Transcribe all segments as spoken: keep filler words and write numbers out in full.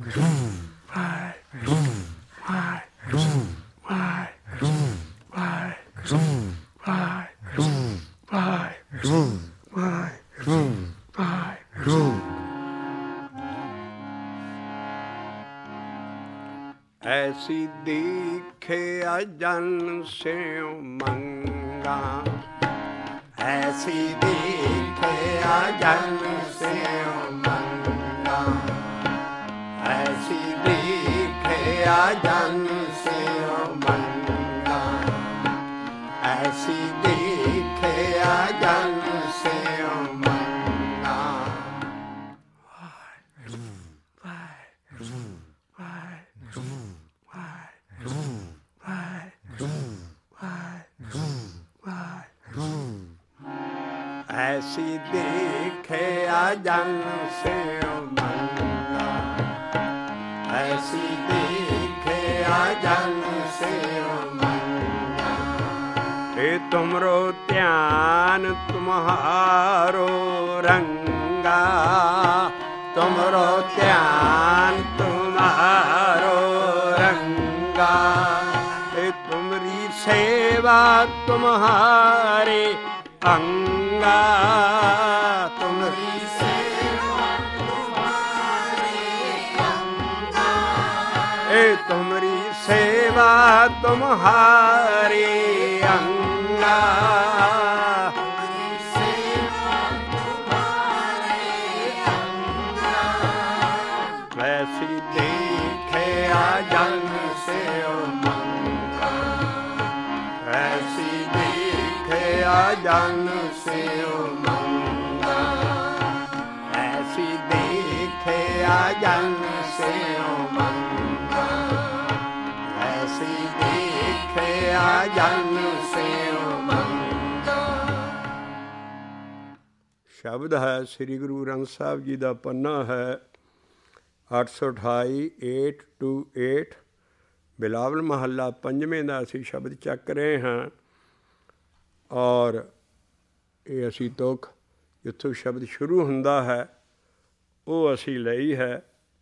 ऐसी दीखे अजन से मंगा, ऐसी दीखे अजन से मंगा, ऐसी दीखे अजन से मंगा, ऐसी दीखे अजन से मंगा। ऐसी देखे अजन से मंगा, ऐसी देखे अजन से मंगा। हे तुमरो ध्यान तुम्हारो रंगा, तुमरो ध्यान तुम्हारो रंगा। हे तुमरी सेवा तुम्हारे अंगा, तुमरी सेवा तुम्हारे अंगा। ए तुमरी सेवा तुम्हारे अंगा, तुमरी सेवा तुम्हारे अंगा। वैसी देखे अजन से मंगा, वैसी देखे अजन से मंगा, ऐसी देखे अजन से मंगा, ऐसी देखे अजन से मंगा। शब्द है श्री गुरु ग्रंथ साहब जी का पन्ना है ਅੱਠ सौ अठाई एट टू एट। ਬਿਲਾਵਲ ਮਹੱਲਾ ਪੰਜਵੇਂ ਦਾ ਅਸੀਂ ਸ਼ਬਦ ਚੱਕ ਰਹੇ ਹਾਂ ਔਰ ਇਹ ਅਸੀਂ ਤੁਕ ਜਿੱਥੋਂ ਸ਼ਬਦ ਸ਼ੁਰੂ ਹੁੰਦਾ ਹੈ ਉਹ ਅਸੀਂ ਲਈ ਹੈ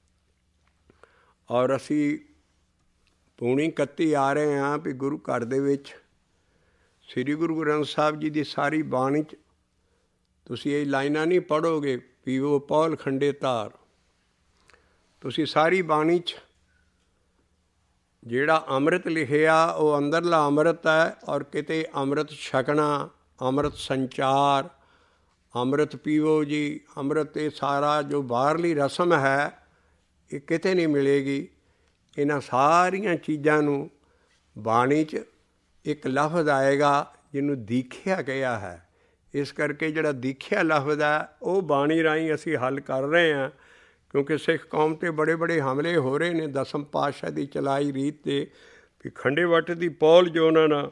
ਔਰ ਅਸੀਂ ਪੌਣੀ ਇਕੱਤੀ ਆ ਰਹੇ ਹਾਂ ਵੀ ਗੁਰੂ ਘਰ ਦੇ ਵਿੱਚ ਸ੍ਰੀ ਗੁਰੂ ਗ੍ਰੰਥ ਸਾਹਿਬ ਜੀ ਦੀ ਸਾਰੀ ਬਾਣੀ 'ਚ ਤੁਸੀਂ ਇਹ ਲਾਈਨਾਂ ਨਹੀਂ ਪੜ੍ਹੋਗੇ ਪੀਵੋ ਪੌਲ ਖੰਡੇ ਧਾਰ। ਤੁਸੀਂ ਸਾਰੀ ਬਾਣੀ 'ਚ ਜਿਹੜਾ ਅੰਮ੍ਰਿਤ ਲਿਖਿਆ ਉਹ ਅੰਦਰਲਾ ਅੰਮ੍ਰਿਤ ਹੈ ਔਰ ਕਿਤੇ ਅੰਮ੍ਰਿਤ ਛਕਣਾ, ਅੰਮ੍ਰਿਤ ਸੰਚਾਰ, ਅੰਮ੍ਰਿਤ ਪੀਵੋ ਜੀ, ਅੰਮ੍ਰਿਤ ਇਹ ਸਾਰਾ ਜੋ ਬਾਹਰਲੀ ਰਸਮ ਹੈ ਇਹ ਕਿਤੇ ਨਹੀਂ ਮਿਲੇਗੀ। ਇਹਨਾਂ ਸਾਰੀਆਂ ਚੀਜ਼ਾਂ ਨੂੰ ਬਾਣੀ 'ਚ ਇੱਕ ਲਫ਼ਜ਼ ਆਏਗਾ ਜਿਹਨੂੰ ਦੀਖਿਆ ਕਿਹਾ ਹੈ। ਇਸ ਕਰਕੇ ਜਿਹੜਾ ਦੀਖਿਆ ਲਫ਼ਜ਼ ਹੈ ਉਹ ਬਾਣੀ ਰਾਹੀਂ ਅਸੀਂ ਹੱਲ ਕਰ ਰਹੇ ਹਾਂ ਕਿਉਂਕਿ ਸਿੱਖ ਕੌਮ 'ਤੇ ਬੜੇ ਬੜੇ ਹਮਲੇ ਹੋ ਰਹੇ ਨੇ ਦਸਮ ਪਾਤਸ਼ਾਹ ਦੀ ਚਲਾਈ ਰੀਤ 'ਤੇ ਵੀ ਖੰਡੇ ਵੱਟ ਦੀ ਪੌਲ ਜੋ ਉਹਨਾਂ ਨੇ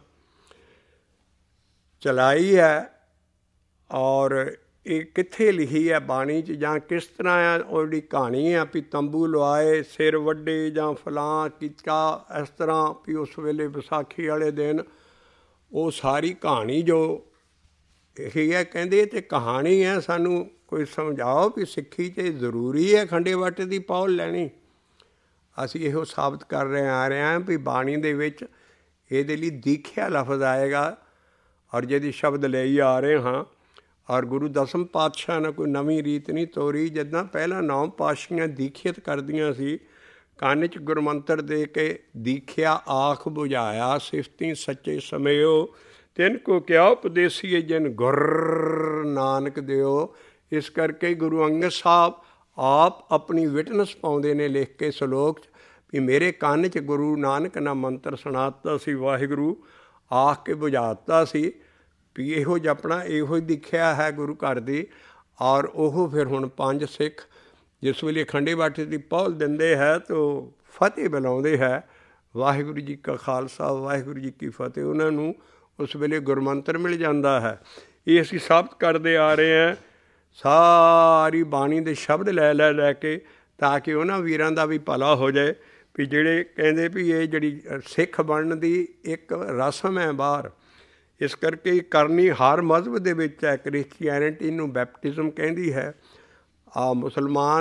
ਚਲਾਈ ਹੈ ਔਰ ਇਹ ਕਿੱਥੇ ਲਿਖੀ ਹੈ ਬਾਣੀ 'ਚ ਜਾਂ ਕਿਸ ਤਰ੍ਹਾਂ ਆ ਉਹ ਜਿਹੜੀ ਕਹਾਣੀ ਆ ਵੀ ਤੰਬੂ ਲਵਾਏ ਸਿਰ ਵੱਡੇ ਜਾਂ ਫਲਾਂ ਕੀਤਾ ਇਸ ਤਰ੍ਹਾਂ ਵੀ ਉਸ ਵੇਲੇ ਵਿਸਾਖੀ ਵਾਲੇ ਦਿਨ ਉਹ ਸਾਰੀ ਕਹਾਣੀ ਜੋ ਇਹ ਹੈ ਕਹਿੰਦੇ ਤੇ ਕਹਾਣੀ ਹੈ ਸਾਨੂੰ ਕੋਈ ਸਮਝਾਓ ਵੀ ਸਿੱਖੀ 'ਚ ਜ਼ਰੂਰੀ ਹੈ ਖੰਡੇ ਵੱਟ ਦੀ ਪੌਲ ਲੈਣੀ। ਅਸੀਂ ਇਹੋ ਸਾਬਤ ਕਰ ਰਹੇ ਆ ਰਹੇ ਹਾਂ ਵੀ ਬਾਣੀ ਦੇ ਵਿੱਚ ਇਹਦੇ ਲਈ ਦੀਖਿਆ ਲਫ਼ਜ਼ ਆਏਗਾ ਔਰ ਜਿਹਦੀ ਸ਼ਬਦ ਲਈ ਆ ਰਹੇ ਹਾਂ ਔਰ ਗੁਰੂ ਦਸਮ ਪਾਤਸ਼ਾਹ ਨੇ ਕੋਈ ਨਵੀਂ ਰੀਤ ਨਹੀਂ ਤੋਰੀ। ਜਿੱਦਾਂ ਪਹਿਲਾਂ ਨੌਂ ਪਾਤਸ਼ਾਹੀਆਂ ਦੀਖਿਤ ਕਰਦੀਆਂ ਸੀ ਕੰਨ 'ਚ ਗੁਰਮੰਤਰ ਦੇ ਕੇ ਦੀਖਿਆ ਆਖ ਬੁਝਾਇਆ ਸਿਫਤੀ ਸੱਚੇ ਸਮਿਓ ਤਿੰਨ ਕੋ ਕਿਆ ਉਪਦੇਸੀਏ ਜਿਨ ਗੁਰ ਨਾਨਕ ਦਿਓ। ਇਸ ਕਰਕੇ ਗੁਰੂ ਅੰਗਦ ਸਾਹਿਬ ਆਪ ਆਪਣੀ ਵਿਟਨੈਸ ਪਾਉਂਦੇ ਨੇ ਲਿਖ ਕੇ ਸਲੋਕ 'ਚ ਵੀ ਮੇਰੇ ਕੰਨ 'ਚ ਗੁਰੂ ਨਾਨਕ ਨੇ ਮੰਤਰ ਸੁਣਾ ਸੀ, ਵਾਹਿਗੁਰੂ ਆਖ ਕੇ ਬੁਝਾ ਦਿੱਤਾ ਸੀ ਵੀ ਇਹੋ ਜਪਣਾ ਇਹੋ ਹੀ ਦਿਖਿਆ ਹੈ ਗੁਰੂ ਘਰ ਦੀ। ਔਰ ਉਹ ਫਿਰ ਹੁਣ ਪੰਜ ਸਿੱਖ ਜਿਸ ਵੇਲੇ ਖੰਡੇ ਵੱਟ ਦੀ ਪੌਲ ਦਿੰਦੇ ਹੈ ਤਾਂ ਫਤਿਹ ਬੁਲਾਉਂਦੇ ਹੈ ਵਾਹਿਗੁਰੂ ਜੀ ਕਾ ਖਾਲਸਾ ਵਾਹਿਗੁਰੂ ਜੀ ਕੀ ਫਤਿਹ। ਉਹਨਾਂ ਨੂੰ ਉਸ ਵੇਲੇ ਗੁਰਮੰਤਰ ਮਿਲ ਜਾਂਦਾ ਹੈ। ਇਹ ਅਸੀਂ ਸਾਬਤ ਕਰਦੇ ਆ ਰਹੇ ਹਾਂ ਸਾਰੀ ਬਾਣੀ ਦੇ ਸ਼ਬਦ ਲੈ ਲੈ ਲੈ ਕੇ ਤਾਂ ਕਿ ਉਹਨਾਂ ਵੀਰਾਂ ਦਾ ਵੀ ਭਲਾ ਹੋ ਜਾਏ ਵੀ ਜਿਹੜੇ ਕਹਿੰਦੇ ਵੀ ਇਹ ਜਿਹੜੀ ਸਿੱਖ ਬਣਨ ਦੀ ਇੱਕ ਰਸਮ ਹੈ ਬਾਹਰ। ਇਸ ਕਰਕੇ ਕਰਨੀ ਹਰ ਮਜ਼ਹਬ ਦੇ ਵਿੱਚ ਹੈ। ਕ੍ਰਿਸਚੀਐਨਿਟੀ ਨੂੰ ਬੈਪਟਿਜ਼ਮ ਕਹਿੰਦੀ ਹੈ, ਆ ਮੁਸਲਮਾਨ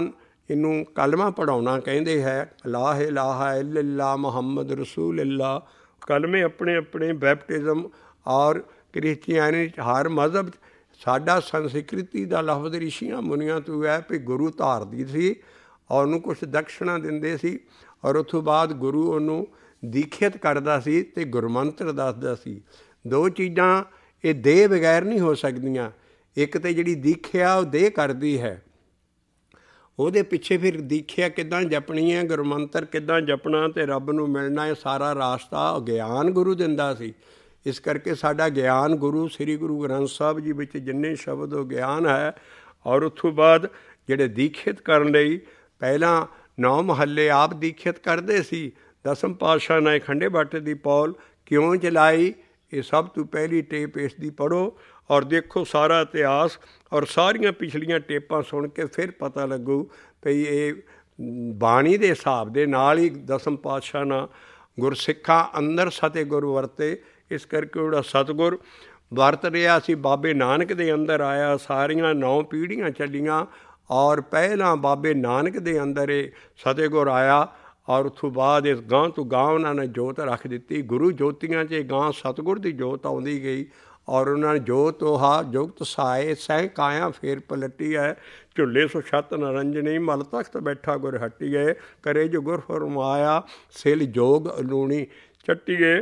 ਇਹਨੂੰ ਕਲਮਾ ਪੜ੍ਹਾਉਣਾ ਕਹਿੰਦੇ ਹੈ। ਲਾ ਇਲਾਹਾ ਇल्लल्लाह ਮੁਹੰਮਦ ਰਸੂਲ ਅੱਲਾ। ਕਲਮੇ ਆਪਣੇ ਆਪਣੇ ਬੈਪਟਿਜ਼ਮ ਔਰ ਕ੍ਰਿਸਚੀਅਨੀ ਹਰ ਮਜ਼ਹਬ ਸਾਡਾ ਸੰਸਕ੍ਰਿਤੀ ਦਾ ਲਫ਼ਜ਼ ਰਿਸ਼ੀਆਂ ਮੁਨੀਆਂ ਤੋਂ ਹੈ ਵੀ ਗੁਰੂ ਧਾਰਦੀ ਸੀ ਔਰ ਉਹਨੂੰ ਕੁਛ ਦਕਸ਼ਣਾ ਦਿੰਦੇ ਸੀ ਔਰ ਉਸ ਤੋਂ ਬਾਅਦ ਗੁਰੂ ਉਹਨੂੰ ਦੀਖਿਤ ਕਰਦਾ ਸੀ ਅਤੇ ਗੁਰਮੰਤਰ ਦੱਸਦਾ ਸੀ। ਦੋ ਚੀਜ਼ਾਂ ਇਹ ਦੇਹ ਬਗੈਰ ਨਹੀਂ ਹੋ ਸਕਦੀਆਂ। ਇੱਕ ਤਾਂ ਜਿਹੜੀ ਦੀਖਿਆ ਉਹ ਦੇਹ ਕਰਦੀ ਹੈ, ਉਹਦੇ ਪਿੱਛੇ ਫਿਰ ਦੀਖਿਆ ਕਿੱਦਾਂ ਜਪਣੀ ਹੈ, ਗੁਰਮੰਤਰ ਕਿੱਦਾਂ ਜਪਣਾ ਅਤੇ ਰੱਬ ਨੂੰ ਮਿਲਣਾ, ਇਹ ਸਾਰਾ ਰਾਸਤਾ ਗਿਆਨ ਗੁਰੂ ਦਿੰਦਾ ਸੀ। ਇਸ ਕਰਕੇ ਸਾਡਾ ਗਿਆਨ ਗੁਰੂ ਸ੍ਰੀ ਗੁਰੂ ਗ੍ਰੰਥ ਸਾਹਿਬ ਜੀ ਵਿੱਚ ਜਿੰਨੇ ਸ਼ਬਦ ਉਹ ਗਿਆਨ ਹੈ। ਔਰ ਉਸ ਤੋਂ ਬਾਅਦ ਜਿਹੜੇ ਦੀਖਿਤ ਕਰਨ ਲਈ ਪਹਿਲਾਂ ਨੌ ਮਹੱਲੇ ਆਪ ਦੀਖਿਤ ਕਰਦੇ ਸੀ। ਦਸਮ ਪਾਤਸ਼ਾਹ ਨੇ ਖੰਡੇ ਬਾਟੇ ਦੀ ਪੌਲ ਕਿਉਂ ਚਲਾਈ, ਇਹ ਸਭ ਤੋਂ ਪਹਿਲੀ ਟੇਪ ਇਸ ਦੀ ਪੜ੍ਹੋ ਔਰ ਦੇਖੋ ਸਾਰਾ ਇਤਿਹਾਸ ਔਰ ਸਾਰੀਆਂ ਪਿਛਲੀਆਂ ਟੇਪਾਂ ਸੁਣ ਕੇ ਫਿਰ ਪਤਾ ਲੱਗੂ ਭਈ ਇਹ ਬਾਣੀ ਦੇ ਹਿਸਾਬ ਦੇ ਨਾਲ ਹੀ ਦਸਮ ਪਾਤਸ਼ਾਹ ਨਾਲ ਗੁਰਸਿੱਖਾਂ ਅੰਦਰ ਸਤਿਗੁਰ ਵਰਤੇ। ਇਸ ਕਰਕੇ ਉਹਦਾ ਸਤਿਗੁਰ ਵਰਤ ਰਿਹਾ ਸੀ। ਬਾਬੇ ਨਾਨਕ ਦੇ ਅੰਦਰ ਆਇਆ, ਸਾਰੀਆਂ ਨੌ ਪੀੜ੍ਹੀਆਂ ਚੱਲੀਆਂ ਔਰ ਪਹਿਲਾਂ ਬਾਬੇ ਨਾਨਕ ਦੇ ਅੰਦਰ ਇਹ ਫਤਿਹਗੁਰ ਆਇਆ ਔਰ ਉਸ ਤੋਂ ਬਾਅਦ ਇਸ ਗਾਂ ਤੋਂ ਗਾਂ ਉਹਨਾਂ ਨੇ ਜੋਤ ਰੱਖ ਦਿੱਤੀ। ਗੁਰੂ ਜੋਤੀਆਂ 'ਚ ਗਾਂ ਸਤਿਗੁਰ ਦੀ ਜੋਤ ਆਉਂਦੀ ਗਈ ਔਰ ਉਹਨਾਂ ਨੇ ਜੋਤ ਉਹਾ ਜੁਗਤ ਸਾਏ ਸਹਿ ਕਾਇਆ ਫੇਰ ਪਲਟੀ ਹੈ। ਝੁੱਲੇ ਸੋ ਛੱਤ ਨਰੰਜਨੀ ਮਲ ਤਖਤ ਬੈਠਾ ਗੁਰ ਹੱਟੀਏ, ਕਰੇ ਜੋ ਗੁਰ ਫਰਮਾਇਆ ਸਿਲ ਜੋਗ ਅਲੂਣੀ ਚੱਟੀਏ।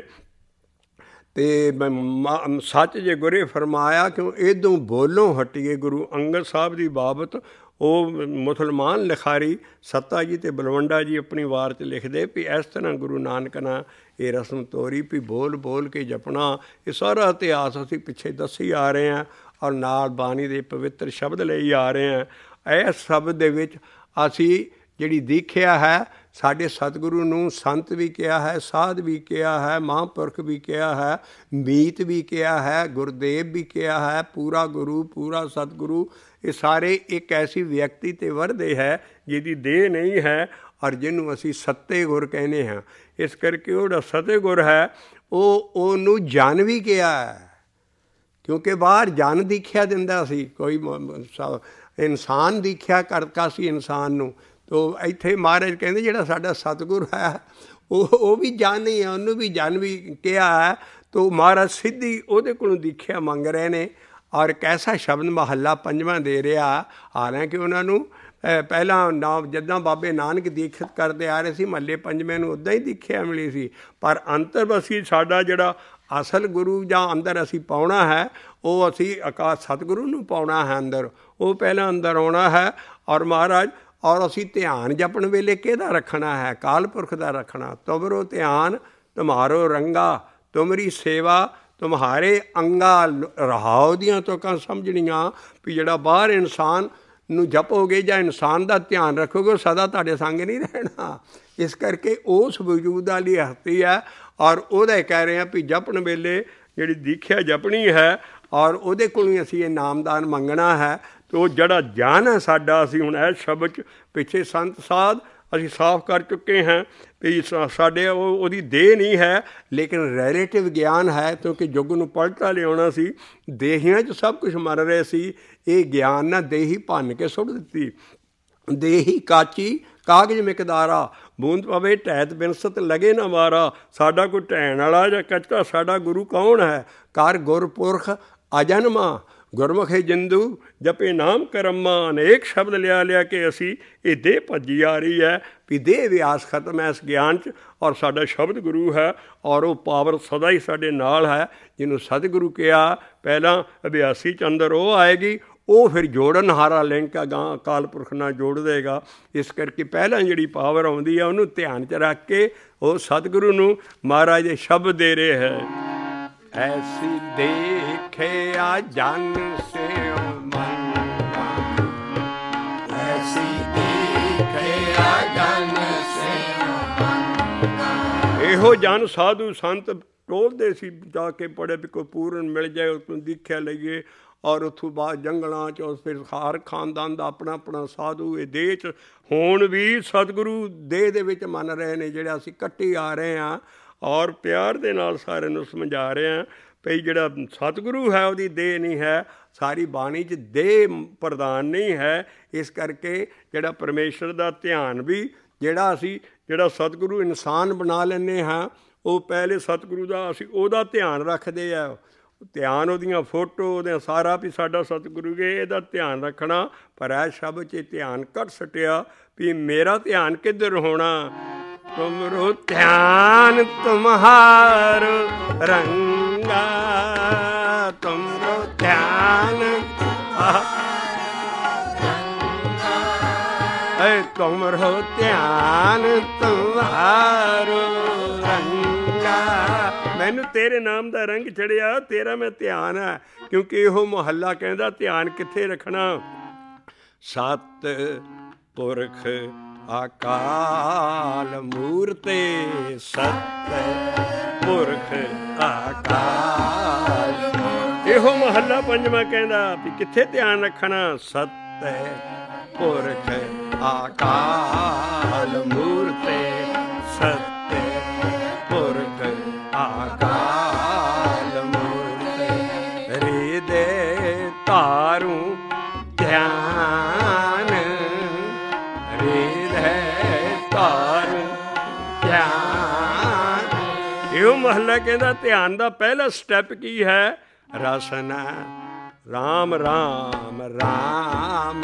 ਅਤੇ ਸੱਚ ਜੇ ਗੁਰੇ ਫਰਮਾਇਆ ਕਿਉਂ ਇੱਧੋਂ ਬੋਲੋਂ ਹਟੀਏ। ਗੁਰੂ ਅੰਗਦ ਸਾਹਿਬ ਦੀ ਬਾਬਤ ਉਹ ਮੁਸਲਮਾਨ ਲਿਖਾਰੀ ਸੱਤਾ ਜੀ ਅਤੇ ਬਲਵੰਡਾ ਜੀ ਆਪਣੀ ਵਾਰ 'ਚ ਲਿਖਦੇ ਵੀ ਇਸ ਤਰ੍ਹਾਂ ਗੁਰੂ ਨਾਨਕ ਨੇ ਇਹ ਰਸਮ ਤੋਰੀ ਵੀ ਬੋਲ ਬੋਲ ਕੇ ਜਪਣਾ। ਇਹ ਸਾਰਾ ਇਤਿਹਾਸ ਅਸੀਂ ਪਿੱਛੇ ਦੱਸੀ ਆ ਰਹੇ ਹਾਂ ਔਰ ਨਾਲ ਬਾਣੀ ਦੇ ਪਵਿੱਤਰ ਸ਼ਬਦ ਲਈ ਆ ਰਹੇ ਹਾਂ। ਇਸ ਸ਼ਬਦ ਦੇ ਵਿੱਚ ਅਸੀਂ ਜਿਹੜੀ ਦੀਖਿਆ ਹੈ, ਸਾਡੇ ਸਤਿਗੁਰੂ ਨੂੰ ਸੰਤ ਵੀ ਕਿਹਾ ਹੈ, ਸਾਧ ਵੀ ਕਿਹਾ ਹੈ, ਮਹਾਂਪੁਰਖ ਵੀ ਕਿਹਾ ਹੈ, ਮੀਤ ਵੀ ਕਿਹਾ ਹੈ, ਗੁਰਦੇਵ ਵੀ ਕਿਹਾ ਹੈ, ਪੂਰਾ ਗੁਰੂ ਪੂਰਾ ਸਤਿਗੁਰੂ। ਇਹ ਸਾਰੇ ਇੱਕ ਐਸੀ ਵਿਅਕਤੀ 'ਤੇ ਵਰਦੇ ਹੈ ਜਿਹਦੀ ਦੇਹ ਨਹੀਂ ਹੈ ਔਰ ਜਿਹਨੂੰ ਅਸੀਂ ਸੱਤੇ ਗੁਰ ਕਹਿੰਦੇ ਹਾਂ। ਇਸ ਕਰਕੇ ਉਹ ਜਿਹੜਾ ਸਤੇ ਗੁਰ ਹੈ ਉਹ ਉਹਨੂੰ ਜਨ ਵੀ ਕਿਹਾ ਹੈ, ਕਿਉਂਕਿ ਬਾਹਰ ਜਨ ਦੀਖਿਆ ਦਿੰਦਾ ਸੀ, ਕੋਈ ਇਨਸਾਨ ਦੀਖਿਆ ਕਰਦਾ ਸੀ ਇਨਸਾਨ ਨੂੰ। ਤੋ ਇੱਥੇ ਮਹਾਰਾਜ ਕਹਿੰਦੇ ਜਿਹੜਾ ਸਾਡਾ ਸਤਿਗੁਰ ਹੈ ਉਹ ਉਹ ਵੀ ਜਨ ਹੀ ਹੈ, ਉਹਨੂੰ ਵੀ ਜਨ ਵੀ ਕਿਹਾ ਹੈ। ਤੋ ਮਹਾਰਾਜ ਸਿੱਧੀ ਉਹਦੇ ਕੋਲੋਂ ਦੀਖਿਆ ਮੰਗ ਰਹੇ ਨੇ ਔਰ ਕੈਸਾ ਸ਼ਬਦ ਮਹੱਲਾ ਪੰਜਵਾਂ ਦੇ ਰਿਹਾ। ਹਾਲਾਂਕਿ ਉਹਨਾਂ ਨੂੰ ਪਹਿਲਾਂ ਨਾ ਜਿੱਦਾਂ ਬਾਬੇ ਨਾਨਕ ਦੀਖਿਤ ਕਰਦੇ ਆ ਰਹੇ ਸੀ ਮਹੱਲੇ ਪੰਜਵੇਂ ਨੂੰ ਉੱਦਾਂ ਹੀ ਦੀਖਿਆ ਮਿਲੀ ਸੀ, ਪਰ ਅੰਤਰਵਸੀ ਸਾਡਾ ਜਿਹੜਾ ਅਸਲ ਗੁਰੂ ਜਾਂ ਅੰਦਰ ਅਸੀਂ ਪਾਉਣਾ ਹੈ ਉਹ ਅਸੀਂ ਆਕਾਸ਼ ਸਤਿਗੁਰੂ ਨੂੰ ਪਾਉਣਾ ਹੈ ਅੰਦਰ। ਉਹ ਪਹਿਲਾਂ ਅੰਦਰ ਆਉਣਾ ਹੈ ਔਰ ਮਹਾਰਾਜ ਔਰ ਅਸੀਂ ਧਿਆਨ ਜਪਣ ਵੇਲੇ ਕਿਹਦਾ ਰੱਖਣਾ ਹੈ? ਅਕਾਲ ਪੁਰਖ ਦਾ ਰੱਖਣਾ। ਤੁਮਰੋ ਧਿਆਨ ਤੁਮਹਾਰੋ ਰੰਗਾ, ਤੁਮਰੀ ਸੇਵਾ ਤੁਮਹਾਰੇ ਅੰਗਾ। ਰਹਾਉ ਦੀਆਂ ਤੁਕਾਂ ਸਮਝਣੀਆਂ ਵੀ ਜਿਹੜਾ ਬਾਹਰ ਇਨਸਾਨ ਨੂੰ ਜਪੋਗੇ ਜਾਂ ਇਨਸਾਨ ਦਾ ਧਿਆਨ ਰੱਖੋਗੇ ਉਹ ਸਦਾ ਤੁਹਾਡੇ ਸੰਗ ਨਹੀਂ ਰਹਿਣਾ। ਇਸ ਕਰਕੇ ਉਸ ਵਜੂਦ ਵਾਲੀ ਹਸਤੀ ਹੈ ਔਰ ਉਹਦਾ ਕਹਿ ਰਹੇ ਹਾਂ ਵੀ ਜਪਣ ਵੇਲੇ ਜਿਹੜੀ ਦੀਖਿਆ ਜਪਣੀ ਹੈ ਔਰ ਉਹਦੇ ਕੋਲੋਂ ਹੀ ਅਸੀਂ ਇਹ ਨਾਮਦਾਨ ਮੰਗਣਾ ਹੈ। ਅਤੇ ਉਹ ਜਿਹੜਾ ਗਿਆਨ ਹੈ ਸਾਡਾ, ਅਸੀਂ ਹੁਣ ਇਸ ਸ਼ਬਦ 'ਚ ਪਿੱਛੇ ਸੰਤ ਸਾਧ ਅਸੀਂ ਸਾਫ਼ ਕਰ ਚੁੱਕੇ ਹਾਂ ਵੀ ਸਾਡੇ ਉਹ ਉਹਦੀ ਦੇਹ ਨਹੀਂ ਹੈ ਲੇਕਿਨ ਰਿਲੇਟਿਵ ਗਿਆਨ ਹੈ, ਕਿਉਂਕਿ ਯੁੱਗ ਨੂੰ ਪਲਟਾ ਲਿਆਉਣਾ ਸੀ। ਦੇਹੀਆਂ 'ਚ ਸਭ ਕੁਛ ਮਰ ਰਹੇ ਸੀ, ਇਹ ਗਿਆਨ ਨਾ ਦੇਹੀ ਭੰਨ ਕੇ ਸੁੱਟ ਦਿੱਤੀ। ਦੇਹੀ ਕਾਚੀ ਕਾਗਜ਼ ਮਿਕਦਾਰਾ, ਬੂੰਦ ਪਵੇ ਢੈਤ ਬਿਨਸਤ ਲਗੇ ਨਾ ਮਾਰਾ। ਸਾਡਾ ਕੋਈ ਢਹਿਣ ਵਾਲਾ ਜਾਂ ਕੱਚਾ ਸਾਡਾ ਗੁਰੂ ਕੌਣ ਹੈ? ਕਰ ਗੁਰਪੁਰਖ ਅਜਨਮਾ, ਗੁਰਮੁਖੇ ਜਿੰਦੂ ਜਪੇ ਨਾਮ ਕਰਮਾ। ਅਨੇਕ ਸ਼ਬਦ ਲਿਆ ਲਿਆ ਕੇ ਅਸੀਂ ਇਹ ਦੇਹ ਭੱਜੀ ਆ ਰਹੀ ਹੈ ਵੀ ਦੇਹ ਵਿਆਸ ਖਤਮ ਹੈ ਇਸ ਗਿਆਨ 'ਚ ਔਰ ਸਾਡਾ ਸ਼ਬਦ ਗੁਰੂ ਹੈ ਔਰ ਉਹ ਪਾਵਰ ਸਦਾ ਹੀ ਸਾਡੇ ਨਾਲ ਹੈ ਜਿਹਨੂੰ ਸਤਿਗੁਰੂ ਕਿਹਾ। ਪਹਿਲਾਂ ਅਭਿਆਸੀ 'ਚ ਅੰਦਰ ਉਹ ਆਏਗੀ, ਉਹ ਫਿਰ ਜੋੜਨ ਹਾਰਾ ਲਿੰਕ ਅਗਾਂਹ ਅਕਾਲ ਪੁਰਖ ਨਾਲ ਜੋੜ ਦੇਗਾ। ਇਸ ਕਰਕੇ ਪਹਿਲਾਂ ਜਿਹੜੀ ਪਾਵਰ ਆਉਂਦੀ ਹੈ ਉਹਨੂੰ ਧਿਆਨ 'ਚ ਰੱਖ ਕੇ ਉਹ ਸਤਿਗੁਰੂ ਨੂੰ ਮਹਾਰਾਜ ਦੇ ਸ਼ਬਦ ਦੇ ਰਹੇ ਹੈ। ਐਸੀ ਦੇਖਿਆ ਜਨ ਸਿਉ ਮੰਗਾ, ਐਸੀ ਦੇਖਿਆ ਜਨ ਸਿਉ ਮੰਗਾ। ਇਹੋ ਜਨ ਸਾਧੂ ਸੰਤ ਟੋਲਦੇ ਸੀ ਜਾ ਕੇ ਪੜ੍ਹੇ ਵੀ ਕੋਈ ਪੂਰਨ ਮਿਲ ਜਾਏ ਉਸ ਨੂੰ ਦੀਖਿਆ ਲਈਏ ਔਰ ਉੱਥੋਂ ਬਾਅਦ ਜੰਗਲਾਂ 'ਚ ਉਸ ਫਿਰ ਹਰ ਖਾਨਦਾਨ ਦਾ ਆਪਣਾ ਆਪਣਾ ਸਾਧੂ ਇਹ ਦੇਹ 'ਚ ਹੁਣ ਵੀ ਸਤਿਗੁਰੂ ਦੇਹ ਦੇ ਵਿੱਚ ਮੰਨ ਰਹੇ ਨੇ ਜਿਹੜਾ ਅਸੀਂ ਕੱਟੀ ਆ ਰਹੇ ਹਾਂ ਔਰ ਪਿਆਰ ਦੇ ਨਾਲ ਸਾਰਿਆਂ ਨੂੰ ਸਮਝਾ ਰਹੇ ਹਾਂ ਭਈ ਜਿਹੜਾ ਸਤਿਗੁਰੂ ਹੈ ਉਹਦੀ ਦੇਹ ਨਹੀਂ ਹੈ, ਸਾਰੀ ਬਾਣੀ 'ਚ ਦੇਹ ਪ੍ਰਧਾਨ ਨਹੀਂ ਹੈ। ਇਸ ਕਰਕੇ ਜਿਹੜਾ ਪਰਮੇਸ਼ਰ ਦਾ ਧਿਆਨ ਵੀ ਜਿਹੜਾ ਅਸੀਂ ਜਿਹੜਾ ਸਤਿਗੁਰੂ ਇਨਸਾਨ ਬਣਾ ਲੈਂਦੇ ਹਾਂ, ਉਹ ਪਹਿਲੇ ਸਤਿਗੁਰੂ ਦਾ ਅਸੀਂ ਉਹਦਾ ਧਿਆਨ ਰੱਖਦੇ ਆ। ਧਿਆਨ ਉਹਦੀਆਂ ਫੋਟੋ ਉਹਦਾ ਸਾਰਾ ਵੀ ਸਾਡਾ ਸਤਿਗੁਰੂ ਗਏ, ਇਹਦਾ ਧਿਆਨ ਰੱਖਣਾ। ਪਰ ਇਹ ਸ਼ਬਦ 'ਚ ਧਿਆਨ ਕੱਢ ਸਟਿਆ ਵੀ ਮੇਰਾ ਧਿਆਨ ਕਿੱਧਰ ਹੋਣਾ। ਤੁਮਰੋ ਧਿਆਨ ਤੁਮਹਾਰੋ ਰੰਗਾ, ਤੁਮਰੋ ਧਿਆਨ ਏ ਤੁਮਰੋ ਧਿਆਨ ਤੁਮਹਾਰੋ ਰੰਗਾ। ਮੈਨੂੰ ਤੇਰੇ ਨਾਮ ਦਾ ਰੰਗ ਚੜਿਆ, ਤੇਰਾ ਮੈਂ ਧਿਆਨ ਹੈ। ਕਿਉਂਕਿ ਇਹੋ ਮੁਹੱਲਾ ਕਹਿੰਦਾ ਧਿਆਨ ਕਿੱਥੇ ਰੱਖਣਾ। ਸਤ ਪੁਰਖ ਅਕਾਲ ਮੂਰਤੇ, ਸਤ ਪੁਰਖ ਅਕਾਲ। ਇਹੋ ਮੁਹੱਲਾ ਪੰਜਵਾਂ ਕਹਿੰਦਾ ਵੀ ਕਿੱਥੇ ਧਿਆਨ ਰੱਖਣਾ। ਸਤ ਪੁਰਖ ਅਕਾਲ ਮੂਰਤੇ, ਸਤ ਪੁਰਖ ਅਕਾਲ ਮੂਰਤੇ। ਹ੍ਰਿਦੈ ਧਾਰੂ ਧਿਆਨ, ਹ੍ਰਿਦੈ ਧਾਰੂ ਧਿਆਨ। ਇਹੋ ਮਹੱਲਾ ਕਹਿੰਦਾ ਧਿਆਨ ਦਾ ਪਹਿਲਾ ਸਟੈਪ ਕੀ ਹੈ। ਰਸਨਾ ਰਾਮ ਰਾਮ ਰਾਮ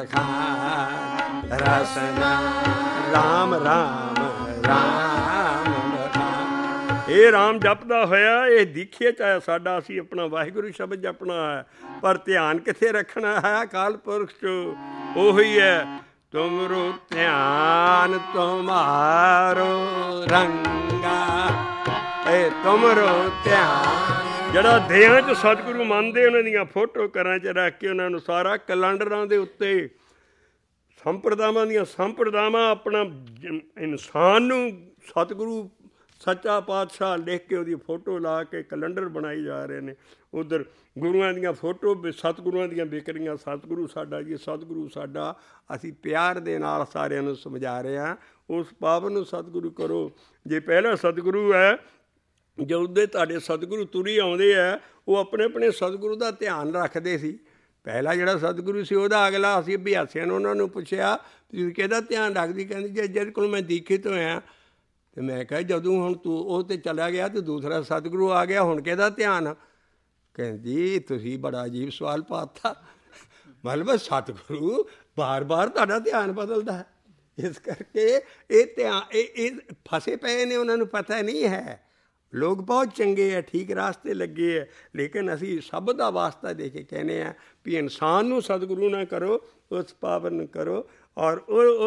ਬਖਾਨ, ਰਸਨਾ ਰਾਮ ਰਾਮ ਰਾਮ ਬਖਾਨ। ਇਹ ਰਾਮ ਜਪਦਾ ਹੋਇਆ ਇਹ ਦੀਖੇ ਚਾਹੇ ਸਾਡਾ, ਅਸੀਂ ਆਪਣਾ ਵਾਹਿਗੁਰੂ ਸ਼ਬਦ ਜਪਣਾ ਹੈ। ਪਰ ਧਿਆਨ ਕਿੱਥੇ ਰੱਖਣਾ ਹੈ। ਅਕਾਲ ਪੁਰਖ 'ਚ ਉਹੀ ਹੈ। ਤੁਮਰੋ ਧਿਆਨ ਤੁਮਾਰੋ ਰੰਗਾ, ਏ ਤੁਮਰੋ ਧਿਆਨ। ਜਿਹੜਾ ਦੇਹਾਂ 'ਚ ਸਤਿਗੁਰੂ ਮੰਨਦੇ ਉਹਨਾਂ ਦੀਆਂ ਫੋਟੋ ਘਰਾਂ 'ਚ ਰੱਖ ਕੇ ਉਹਨਾਂ ਨੂੰ ਸਾਰਾ ਕੈਲੰਡਰਾਂ ਦੇ ਉੱਤੇ ਸੰਪਰਦਾਵਾਂ ਦੀਆਂ ਸੰਪਰਦਾਵਾਂ ਆਪਣਾ ਇਨਸਾਨ ਨੂੰ ਸਤਿਗੁਰੂ ਸੱਚਾ ਪਾਤਸ਼ਾਹ ਲਿਖ ਕੇ ਉਹਦੀ ਫੋਟੋ ਲਾ ਕੇ ਕੈਲੰਡਰ ਬਣਾਈ ਜਾ ਰਹੇ ਨੇ। ਉੱਧਰ ਗੁਰੂਆਂ ਦੀਆਂ ਫੋਟੋ ਸਤਿਗੁਰੂਆਂ ਦੀਆਂ ਵਿਕਰੀਆਂ, ਸਤਿਗੁਰੂ ਸਾਡਾ ਜੀ, ਸਤਿਗੁਰੂ ਸਾਡਾ। ਅਸੀਂ ਪਿਆਰ ਦੇ ਨਾਲ ਸਾਰਿਆਂ ਨੂੰ ਸਮਝਾ ਰਹੇ ਹਾਂ ਉਸ ਪਾਵਨ ਨੂੰ ਸਤਿਗੁਰੂ ਕਰੋ। ਜੇ ਪਹਿਲਾ ਸਤਿਗੁਰੂ ਹੈ, ਜਦੋਂ ਤੁਹਾਡੇ ਸਤਿਗੁਰੂ ਤੁਰੀ ਆਉਂਦੇ ਆ ਉਹ ਆਪਣੇ ਆਪਣੇ ਸਤਿਗੁਰੂ ਦਾ ਧਿਆਨ ਰੱਖਦੇ ਸੀ। ਪਹਿਲਾ ਜਿਹੜਾ ਸਤਿਗੁਰੂ ਸੀ ਉਹਦਾ ਅਗਲਾ ਅਸੀਂ ਅਭਿਆਸੀਆਂ ਨੂੰ ਉਹਨਾਂ ਨੂੰ ਪੁੱਛਿਆ ਤੁਸੀਂ ਕਿਹਦਾ ਧਿਆਨ ਰੱਖਦੀ। ਕਹਿੰਦੀ ਜੇ ਜਿਹਦੇ ਕੋਲ ਮੈਂ ਦੀਖਿਤ ਹੋਇਆ। ਅਤੇ ਮੈਂ ਕਿਹਾ ਜਦੋਂ ਹੁਣ ਤੂੰ ਉਹ 'ਤੇ ਚਲਾ ਗਿਆ ਅਤੇ ਦੂਸਰਾ ਸਤਿਗੁਰੂ ਆ ਗਿਆ, ਹੁਣ ਕਿਹਦਾ ਧਿਆਨ। ਕਹਿੰਦੀ ਤੁਸੀਂ ਬੜਾ ਅਜੀਬ ਸਵਾਲ ਪਾਤਾ। ਮਤਲਬ ਸਤਿਗੁਰੂ ਬਾਰ ਬਾਰ ਤੁਹਾਡਾ ਧਿਆਨ ਬਦਲਦਾ ਹੈ। ਇਸ ਕਰਕੇ ਇਹ ਧਿਆਨ ਇਹ ਇਹ ਫਸੇ ਪਏ ਨੇ, ਉਹਨਾਂ ਨੂੰ ਪਤਾ ਨਹੀਂ ਹੈ। ਲੋਕ ਬਹੁਤ ਚੰਗੇ ਹੈ, ਠੀਕ ਰਾਸਤੇ ਲੱਗੇ ਹੈ, ਲੇਕਿਨ ਅਸੀਂ ਸਭ ਦਾ ਵਾਸਤਾ ਦੇ ਕੇ ਕਹਿੰਦੇ ਹਾਂ ਵੀ ਇਨਸਾਨ ਨੂੰ ਸਤਿਗੁਰੂ ਨਾ ਕਰੋ, ਉਸ ਪਾਵਨ ਨੂੰ ਕਰੋ ਔਰ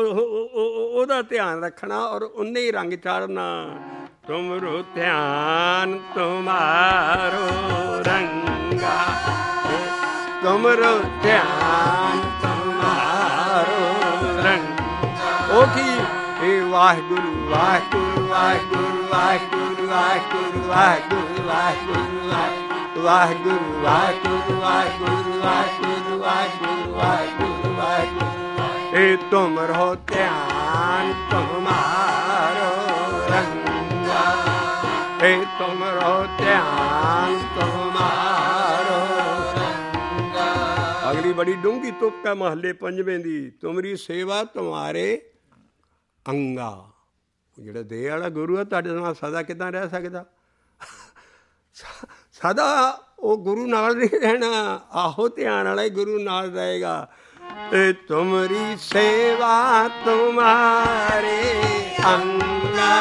ਉਹਦਾ ਧਿਆਨ ਰੱਖਣਾ ਔਰ ਉਹਨੇ ਹੀ ਰੰਗ ਚਾੜਨਾ। ਤੁਮਰੋ ਧਿਆਨ ਤੁਮਾਰੋ ਰੰਗਾ, ਤੁਮਰੋ ਧਿਆਨ ਤੁਮਾਰੋ ਰੰਗਾ। ਉਹ ਕੀ ਇਹ ਵਾਹਿਗੁਰੂ ਵਾਹਿਗੁਰੂ ਵਾਹਿਗੁਰੂ ਵਾਹਿਗੁਰੂ ਵਾਹਿਗੁਰੂ ਵਾਹਿਗੁਰੂ ਵਾਹਿਗੁਰੂ ਵਾਹਿਗੁਰੂ ਵਾਹਿਗੁਰੂ ਵਾਹਿਗੁਰੂ ਵਾਹਿਗੁਰੂ ਵਾਹਿਗੁਰੂ ਵਾਹਿਗੁਰੂ ਵਾਹਿਗੁਰੂ। ਇਹ ਤੁਮਰੋ ਧਿਆਨ ਤੁਮਾਰੋ ਰੰਗਾ, ਇਹ ਤੁਮਰੋ ਧਿਆਨ ਤੁਮਾਰੋ ਰੰਗਾ। ਅਗਲੀ ਬੜੀ ਡੂੰਘੀ ਤੁਕ ਹੈ ਮਹੱਲੇ ਪੰਜਵੇਂ ਦੀ। ਤੁਮਰੀ ਸੇਵਾ ਤੁਮਾਰੇ ਅੰਗਾ। ਜਿਹੜਾ ਦੇਹ ਵਾਲਾ ਗੁਰੂ ਹੈ ਤੁਹਾਡੇ ਨਾਲ ਸਦਾ ਕਿੱਦਾਂ ਰਹਿ ਸਕਦਾ। ਸਦਾ ਉਹ ਗੁਰੂ ਨਾਲ ਨਹੀਂ ਰਹਿਣਾ, ਆਹੋ ਧਿਆਨ ਵਾਲਾ ਹੀ ਗੁਰੂ ਨਾਲ ਰਹੇਗਾ। ਤੇ ਤੁਮਰੀ ਸੇਵਾ ਤੁਮਾਰੇ ਅੰਗਾ,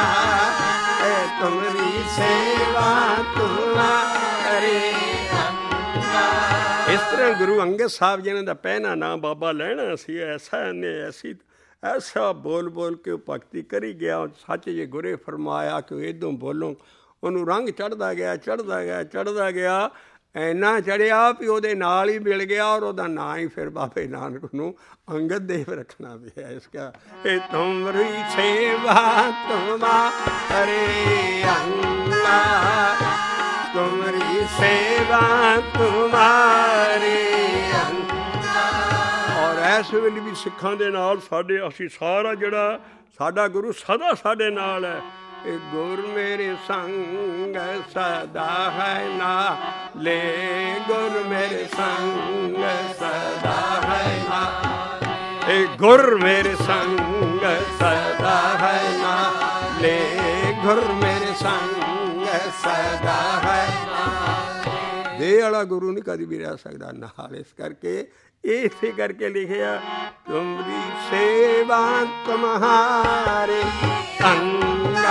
ਤੁਮਰੀ ਸੇਵਾ ਤੁਮਾਰੇ ਅੰਗਾ। ਇਸ ਤਰ੍ਹਾਂ ਗੁਰੂ ਅੰਗਦ ਸਾਹਿਬ ਜੀ ਨੇ ਦਾ ਪਹਿਨਾ ਨਾਮ ਬਾਬਾ ਲੈਣਾ ਸੀ। ਐਸਾ ਇਹਨੇ ਐਸੀ ਐਸਾ ਬੋਲ ਬੋਲ ਕੇ ਉਹ ਭਗਤੀ ਕਰੀ ਗਿਆ। ਸੱਚ ਜੇ ਗੁਰੇ ਫਰਮਾਇਆ ਕਿ ਇੱਦੋਂ ਬੋਲੋਂ ਉਹਨੂੰ ਰੰਗ ਚੜ੍ਹਦਾ ਗਿਆ ਚੜ੍ਹਦਾ ਗਿਆ ਚੜ੍ਹਦਾ ਗਿਆ। ਇੰਨਾ ਚੜ੍ਹਿਆ ਵੀ ਉਹਦੇ ਨਾਲ ਹੀ ਮਿਲ ਗਿਆ ਔਰ ਉਹਦਾ ਨਾਂ ਹੀ ਫਿਰ ਬਾਬੇ ਨਾਨਕ ਨੂੰ ਅੰਗਦ ਦੇਵ ਰੱਖਣਾ ਪਿਆ। ਇਸ ਕਾ ਇਹ ਤੁਮਰੀ ਸੇਵਾ ਤੁਮਾਰੇ ਅੰਗਾ, ਤੁਮਰੀ ਸੇਵਾ ਤੁਮਾਰੇ ਅੰਗਾ। ਔਰ ਇਸ ਵੇਲੇ ਵੀ ਸਿੱਖਾਂ ਦੇ ਨਾਲ ਸਾਡੇ ਅਸੀਂ ਸਾਰਾ ਜਿਹੜਾ ਸਾਡਾ ਗੁਰੂ ਸਦਾ ਸਾਡੇ ਨਾਲ ਹੈ। गुर मेरे संग सदा है नाले, गुर मेरे संग सदा है नाले, गुर मेरे संग सदा है नाले, गुर मेरे संग सदा है नाले। दे वाला गुरु नहीं कभी भी रह सकता नाल, इस करके इसे करके लिखिया तुमरी सेवा तुम्हारे अंगा,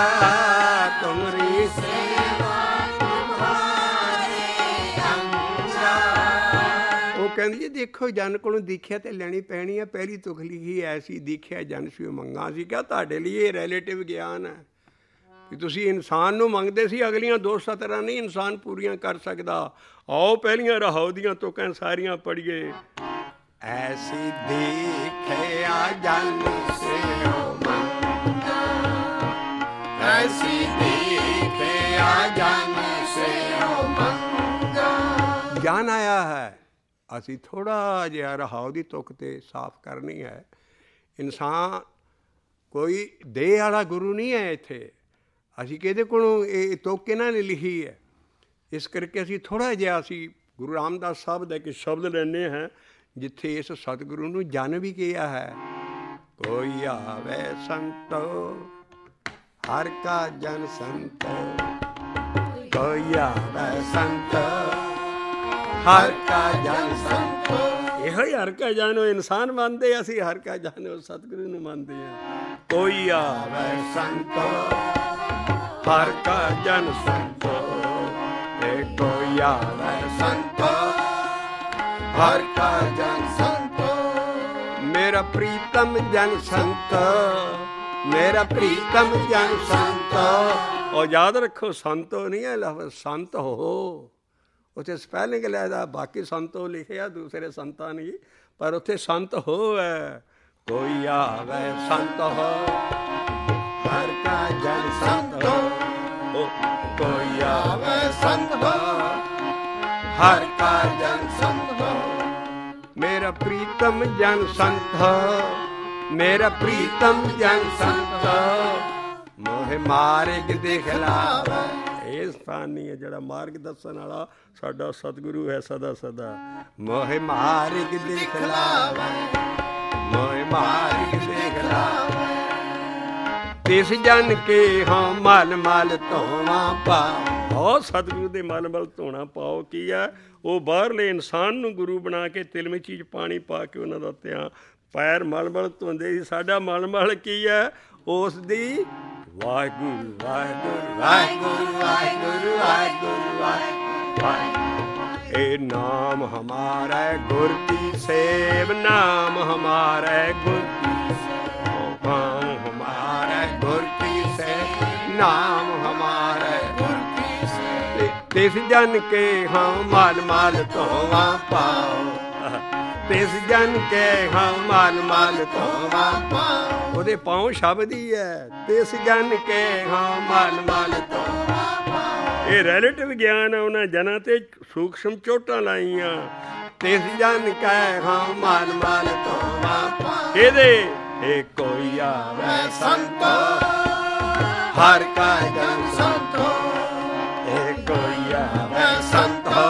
तुमरी सेवा तुम्हारे अंगा। वो कहती जी देखो जन को दीख्या तो लैनी पैनी है, पहली तुख लिखी ऐसी दीख्या जन शिव मंगा सी। क्या तुहाडे लिए रिलेटिव ज्ञान है कि तुसी इंसान नूं मंगदे सी, अगलियां दो सतरां नहीं इंसान पूरियां कर सकदा। आओ पहलियां रहाओ दियां तुकां सारियां पढ़िए। ऐसी दीख्या जन शिव मंगा, ऐसी दीख्या जन शिव मंगा। ज्ञान आया है, असी थोड़ा जिहा रहाओ दी तुक ते साफ करनी है। इंसान कोई देह वाला गुरु नहीं है इत्थे, ਅਸੀਂ ਕਿਹਦੇ ਕੋਲੋਂ ਇਹ ਤੁਕ ਇਹਨਾਂ ਨੇ ਲਿਖੀ ਹੈ। ਇਸ ਕਰਕੇ ਅਸੀਂ ਥੋੜ੍ਹਾ ਜਿਹਾ ਅਸੀਂ ਗੁਰੂ ਰਾਮਦਾਸ ਸਾਹਿਬ ਦਾ ਇੱਕ ਸ਼ਬਦ ਲੈਂਦੇ ਹਾਂ ਜਿੱਥੇ ਇਸ ਸਤਿਗੁਰੂ ਨੂੰ ਜਨ ਵੀ ਕਿਹਾ ਹੈ। ਕੋਈ ਆਵੇ ਸੰਤੋ ਹਰ ਕਾ ਜਨ ਸੰਤੋ, ਕੋਈ ਆਵੇ ਸੰਤੋ ਹਰ ਕਾ ਜਨ ਸੰਤੋ। ਇਹੋ ਹੀ ਹਰ ਕਾ ਜਨ ਉਹ ਇਨਸਾਨ ਮੰਨਦੇ, ਅਸੀਂ ਹਰ ਕਾ ਜਨ ਉਹ ਸਤਿਗੁਰੂ ਨੂੰ ਮੰਨਦੇ ਹਾਂ। ਕੋਈ ਆਵੇ ਸੰਤੋ हर का जन संतो, कोई आवे संतो हर का जन संतो। मेरा प्रीतम जन संतो, मेरा प्रीतम जन संतो। और याद रखो संतो नहीं है लफ्ज़, संत हो उत्थे स्पैलिंग लैदा, बाकी संतो लिखे दूसरे संतां नहीं, पर उत्थे संत हो है। कोई आवे संत हो हर का जन संतो, कोई आवे संत हो हर का जन संत हो। मेरा प्रीतम जन संत हो, मेरा प्रीतम जन संत हो। मोहे मार्ग दिखलावे, ਇਹ ਸਥਾਨ ਨਹੀਂ ਹੈ ਜਿਹੜਾ ਮਾਰਗ ਦੱਸਣ ਵਾਲਾ ਸਾਡਾ ਸਤਿਗੁਰੂ ਹੈ ਸਦਾ ਸਦਾ। ਮੋਹਿ ਮਾਰਗ ਦਿਖਲਾਵੇ, ਮੋਹਿ ਮਾਰਗ ਦਿਖਲਾਵੇ। ਤਿਸ ਜਨ ਕੇ ਹਾਂ ਮਲ ਮਲ ਧੋਵਾਂ ਪਾਓ। ਸਤਿਗੁਰੂ ਦੇ ਮਲ ਮਲ ਧੋਣਾ ਪਾਓ ਕੀ ਹੈ? ਉਹ ਬਾਹਰਲੇ ਇਨਸਾਨ ਨੂੰ ਗੁਰੂ ਬਣਾ ਕੇ ਤਿਲਮਿਚੀ 'ਚ ਪਾਣੀ ਪਾ ਕੇ ਉਹਨਾਂ ਦਾ ਧਿਆਨ ਪੈਰ ਮਲ ਮਲ ਧੋਂਦੇ ਸੀ। ਸਾਡਾ ਮਲ ਮਲ ਕੀ ਹੈ? ਉਸ ਦੀ ਵਾਹਿਗੁਰੂ ਵਾਹਿਗੁਰੂ ਵਾਹਿਗੁਰੂ ਵਾਹਿਗੁਰੂ ਵਾਹਿਗੁਰੂ ਵਾਹਿਗੁਰੂ। ਇਹ ਨਾਮ ਹਮਾਰਾ ਗੁਰ ਕੀ ਸੇਵ, ਨਾਮ ਹਮਾਰਾ ਗੁਰ ਕੀ ਸੇਵ, ਨਾਮ ਹਮਾਰਾ ਗੁਰ ਕੀ ਸੇਵ, ਨਾਮ ਹਮਾਰਾ ਗੁਰ ਕੀ ਸੇਵ। ਤਿਸ ਜਨ ਕੇ ਹਾਂ ਮਲ ਮਲ ਧੋਵਾਂ ਪਾਓ, ਤਿਸ ਜਨ ਕੇ ਹਾਂ ਮਲ ਮਲ ਧੋਵਾਂ ਪਾਓ। ਉਹਦੇ ਪਾਉ ਸ਼ਬਦ ਹੀ ਹੈ, ਤਿਸ ਜਨ ਕੇ ਹਾਂ ਮਲ ਮਲ ਧੋਵਾਂ ਪਾਓ। ਇਹ ਰਿਲੇਟਿਵ ਗਿਆਨ ਹੈ, ਉਹਨਾਂ ਜਨਾਂ ਤੇ ਸੂਖਸ਼ਮ ਚੋਟਾਂ ਲਾਈਆਂ। ਤਿਸ ਜਨ ਕੈ ਹਾਂ ਮਲ ਮਲ ਧੋਵਾਂ ਪਾਓ। ਇਹਦੇ ਇਹ ਕੋਈ ਆਵੇ ਸੰਤੋ ਹਰ ਕਾ ਜਨ ਸੰਤੋ, ਇਹ ਕੋਈ ਆਵੇ ਸੰਤੋ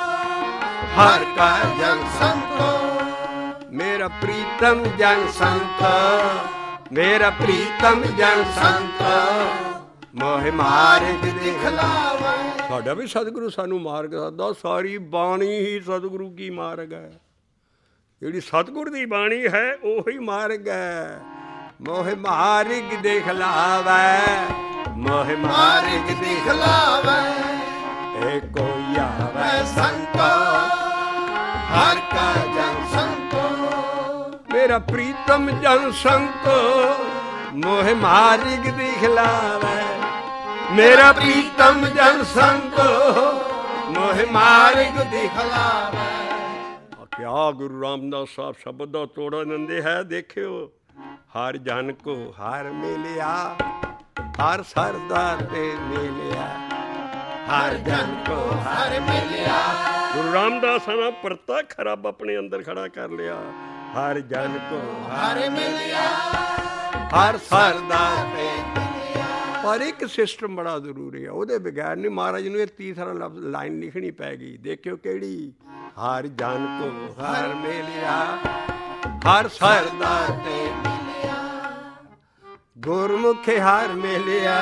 ਹਰ ਕਾ ਜਨ ਸੰਤੋ। मेरा प्रीतम जन संत, मेरा प्रीतम जन संत। मोह मार्ग दिखलावे। साडा भी सतगुरु सानू मार्ग दसदा, सारी बाणी ही सतगुरु की मार्ग है। जिहड़ी सतगुरु दी बाणी है ओही मार्ग है। मोह मार्ग दिखलावे, मोह मार्ग दिखलावे। ए कोई आवे संत हर का जन संत। मेरा प्रीतम जन संत मोह मार्ग दिखलावे। मेरा प्रीतम जन संत मोह मार्ग दिखलावे। क्या गुरु रामदास साहब शब्द का तोड़ा दिंदे है। देखियो हर जन को हर मिलिया, हर सरदा ते मिलिया, हर जन को हर मिलिया। गुरु रामदास ने प्रतख रब अपने अंदर खड़ा कर लिया। हर जन को हर मिलिया, हर सरदा ते मिलिया, ਪਰ ਇੱਕ ਸਿਸਟਮ ਬੜਾ ਜ਼ਰੂਰੀ ਹੈ, ਉਹਦੇ ਬਗੈਰ ਨਹੀਂ। ਮਹਾਰਾਜ ਨੂੰ ਇਹ ਤੀਸਰਾ ਲਫ਼ਜ਼ ਲਾਈਨ ਲਿਖਣੀ ਪੈ ਗਈ। ਦੇਖਿਓ ਕਿਹੜੀ, ਹਰ ਜਨ ਕੋ ਹਰ ਮਿਲਿਆ, ਹਰ ਸਰਦਾ ਤੇ ਮਿਲਿਆ, ਗੁਰਮੁਖੇ ਹਰ ਮਿਲਿਆ,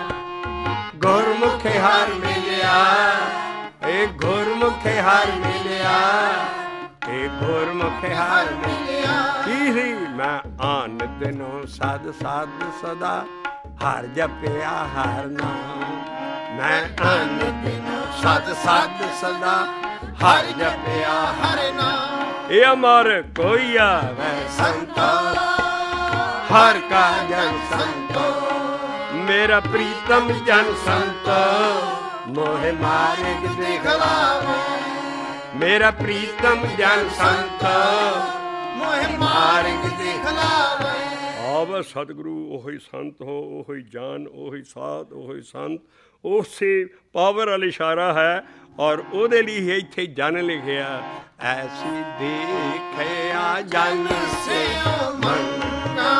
ਗੁਰਮੁਖੇ ਹਰ ਮਿਲਿਆ, ਇਹ ਗੁਰਮੁਖੇ ਹਰ ਮਿਲਿਆ, ਇਹ ਗੁਰਮੁਖੇ ਹਰ ਮਿਲਿਆ। ਕੀ ਸੀ, ਮੈਂ ਆਨ ਦਿਨੋਂ ਸਦ ਸਦ ਸਦਾ ਹਰ ਜਪਿਆ ਹਰ ਨਾਮ, ਮੈਂ ਆਨ ਦਿਨੋਂ ਸਦ ਸਦ ਸਦਾ ਹਰ ਜਪਿਆ ਹਰ ਨਾਮ। ਇਹ ਅਮਰ ਕੋਈ ਆਵੈ ਸੰਤੋ, ਹਰ ਕਾ ਜਨ ਸੰਤੋ, ਮੇਰਾ ਪ੍ਰੀਤਮ ਜਨ ਸੰਤੋ, ਮੋਹਿ ਮਾਰਗ ਦਿਖਲਾਵੇ, ਮੇਰਾ ਪ੍ਰੀਤਮ ਜਨ ਸੰਤੋ, ਮੋਹਿ ਮਾਰਗ ਦਿਖਲਾਵੇ। ਆਵ ਸਤਿਗੁਰੂ ਉਹੀ ਸੰਤ ਹੋ, ਉਹੀ ਜਾਨ, ਉਹੀ ਸਾਧ, ਉਹੀ ਸੰਤ। ਉਸੇ ਪਾਵਰ ਵਾਲਾ ਇਸ਼ਾਰਾ ਹੈ ਔਰ ਉਹਦੇ ਲਈ ਇੱਥੇ ਜਨ ਲਿਖਿਆ। ਐਸੀ ਦੇਖਿਆ ਜਨ ਸੇ ਮੰਗਾ,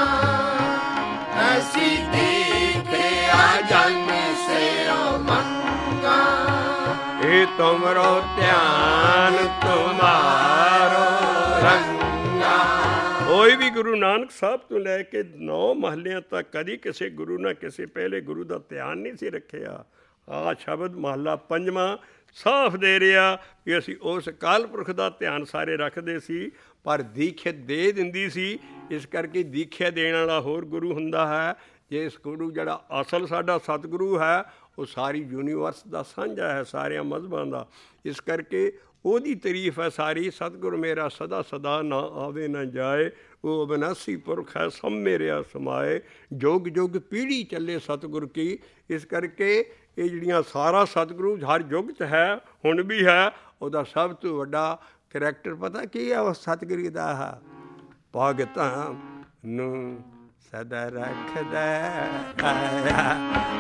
ਐਸੀ ਦੇਖਿਆ ਜਨ ਸੇ ਮੰਗਾ, ਇਹ ਤੁਮਰੋ ਧਿਆਨ ਤੁਮਾਰੋ ਰੰਗਾ। ਕੋਈ ਵੀ ਗੁਰੂ ਨਾਨਕ ਸਾਹਿਬ ਤੋਂ ਲੈ ਕੇ ਨੌ ਮਹੱਲਿਆਂ ਤੱਕ ਕਦੀ ਕਿਸੇ ਗੁਰੂ ਨਾ ਕਿਸੇ ਪਹਿਲੇ ਗੁਰੂ ਦਾ ਧਿਆਨ ਨਹੀਂ ਸੀ ਰੱਖਿਆ। ਆਹ ਸ਼ਬਦ ਮਹੱਲਾ ਪੰਜਵਾਂ ਸਾਫ਼ ਦੇ ਰਿਹਾ ਕਿ ਅਸੀਂ ਉਸ ਅਕਾਲ ਪੁਰਖ ਦਾ ਧਿਆਨ ਸਾਰੇ ਰੱਖਦੇ ਸੀ, ਪਰ ਦੀਖਿਤ ਦੇ ਦਿੰਦੀ ਸੀ। ਇਸ ਕਰਕੇ ਦੀਖਿਆ ਦੇਣ ਵਾਲਾ ਹੋਰ ਗੁਰੂ ਹੁੰਦਾ ਹੈ। ਜੇ ਇਸ ਗੁਰੂ ਜਿਹੜਾ ਅਸਲ ਸਾਡਾ ਸਤਿਗੁਰੂ ਹੈ, ਉਹ ਸਾਰੀ ਯੂਨੀਵਰਸ ਦਾ ਸਾਂਝਾ ਹੈ, ਸਾਰਿਆਂ ਮਜ਼ਹਬਾਂ ਦਾ। ਇਸ ਕਰਕੇ ਉਹਦੀ ਤਾਰੀਫ ਹੈ ਸਾਰੀ। ਸਤਿਗੁਰ ਮੇਰਾ ਸਦਾ ਸਦਾ ਨਾ ਆਵੇ ਨਾ ਜਾਏ, ਉਹ ਅਬਿਨਾਸੀ ਪੁਰਖ ਹੈ ਸਭ ਮੇਰਿਆ ਸਮਾਏ, ਜੁਗ ਜੁਗ ਪੀੜ੍ਹੀ ਚੱਲੇ ਸਤਿਗੁਰ ਕੀ। ਇਸ ਕਰਕੇ ਇਹ ਜਿਹੜੀਆਂ ਸਾਰਾ ਸਤਿਗੁਰੂ ਹਰ ਯੁੱਗ 'ਚ ਹੈ, ਹੁਣ ਵੀ ਹੈ। ਉਹਦਾ ਸਭ ਤੋਂ ਵੱਡਾ ਕਰੈਕਟਰ ਪਤਾ ਕੀ ਹੈ? ਉਹ ਸਤਿਗੁਰੂ ਦਾ ਹੈ, ਭਗਤਾਂ ਨੂੰ ਸਦਾ ਰੱਖਦਾ ਆਇਆ,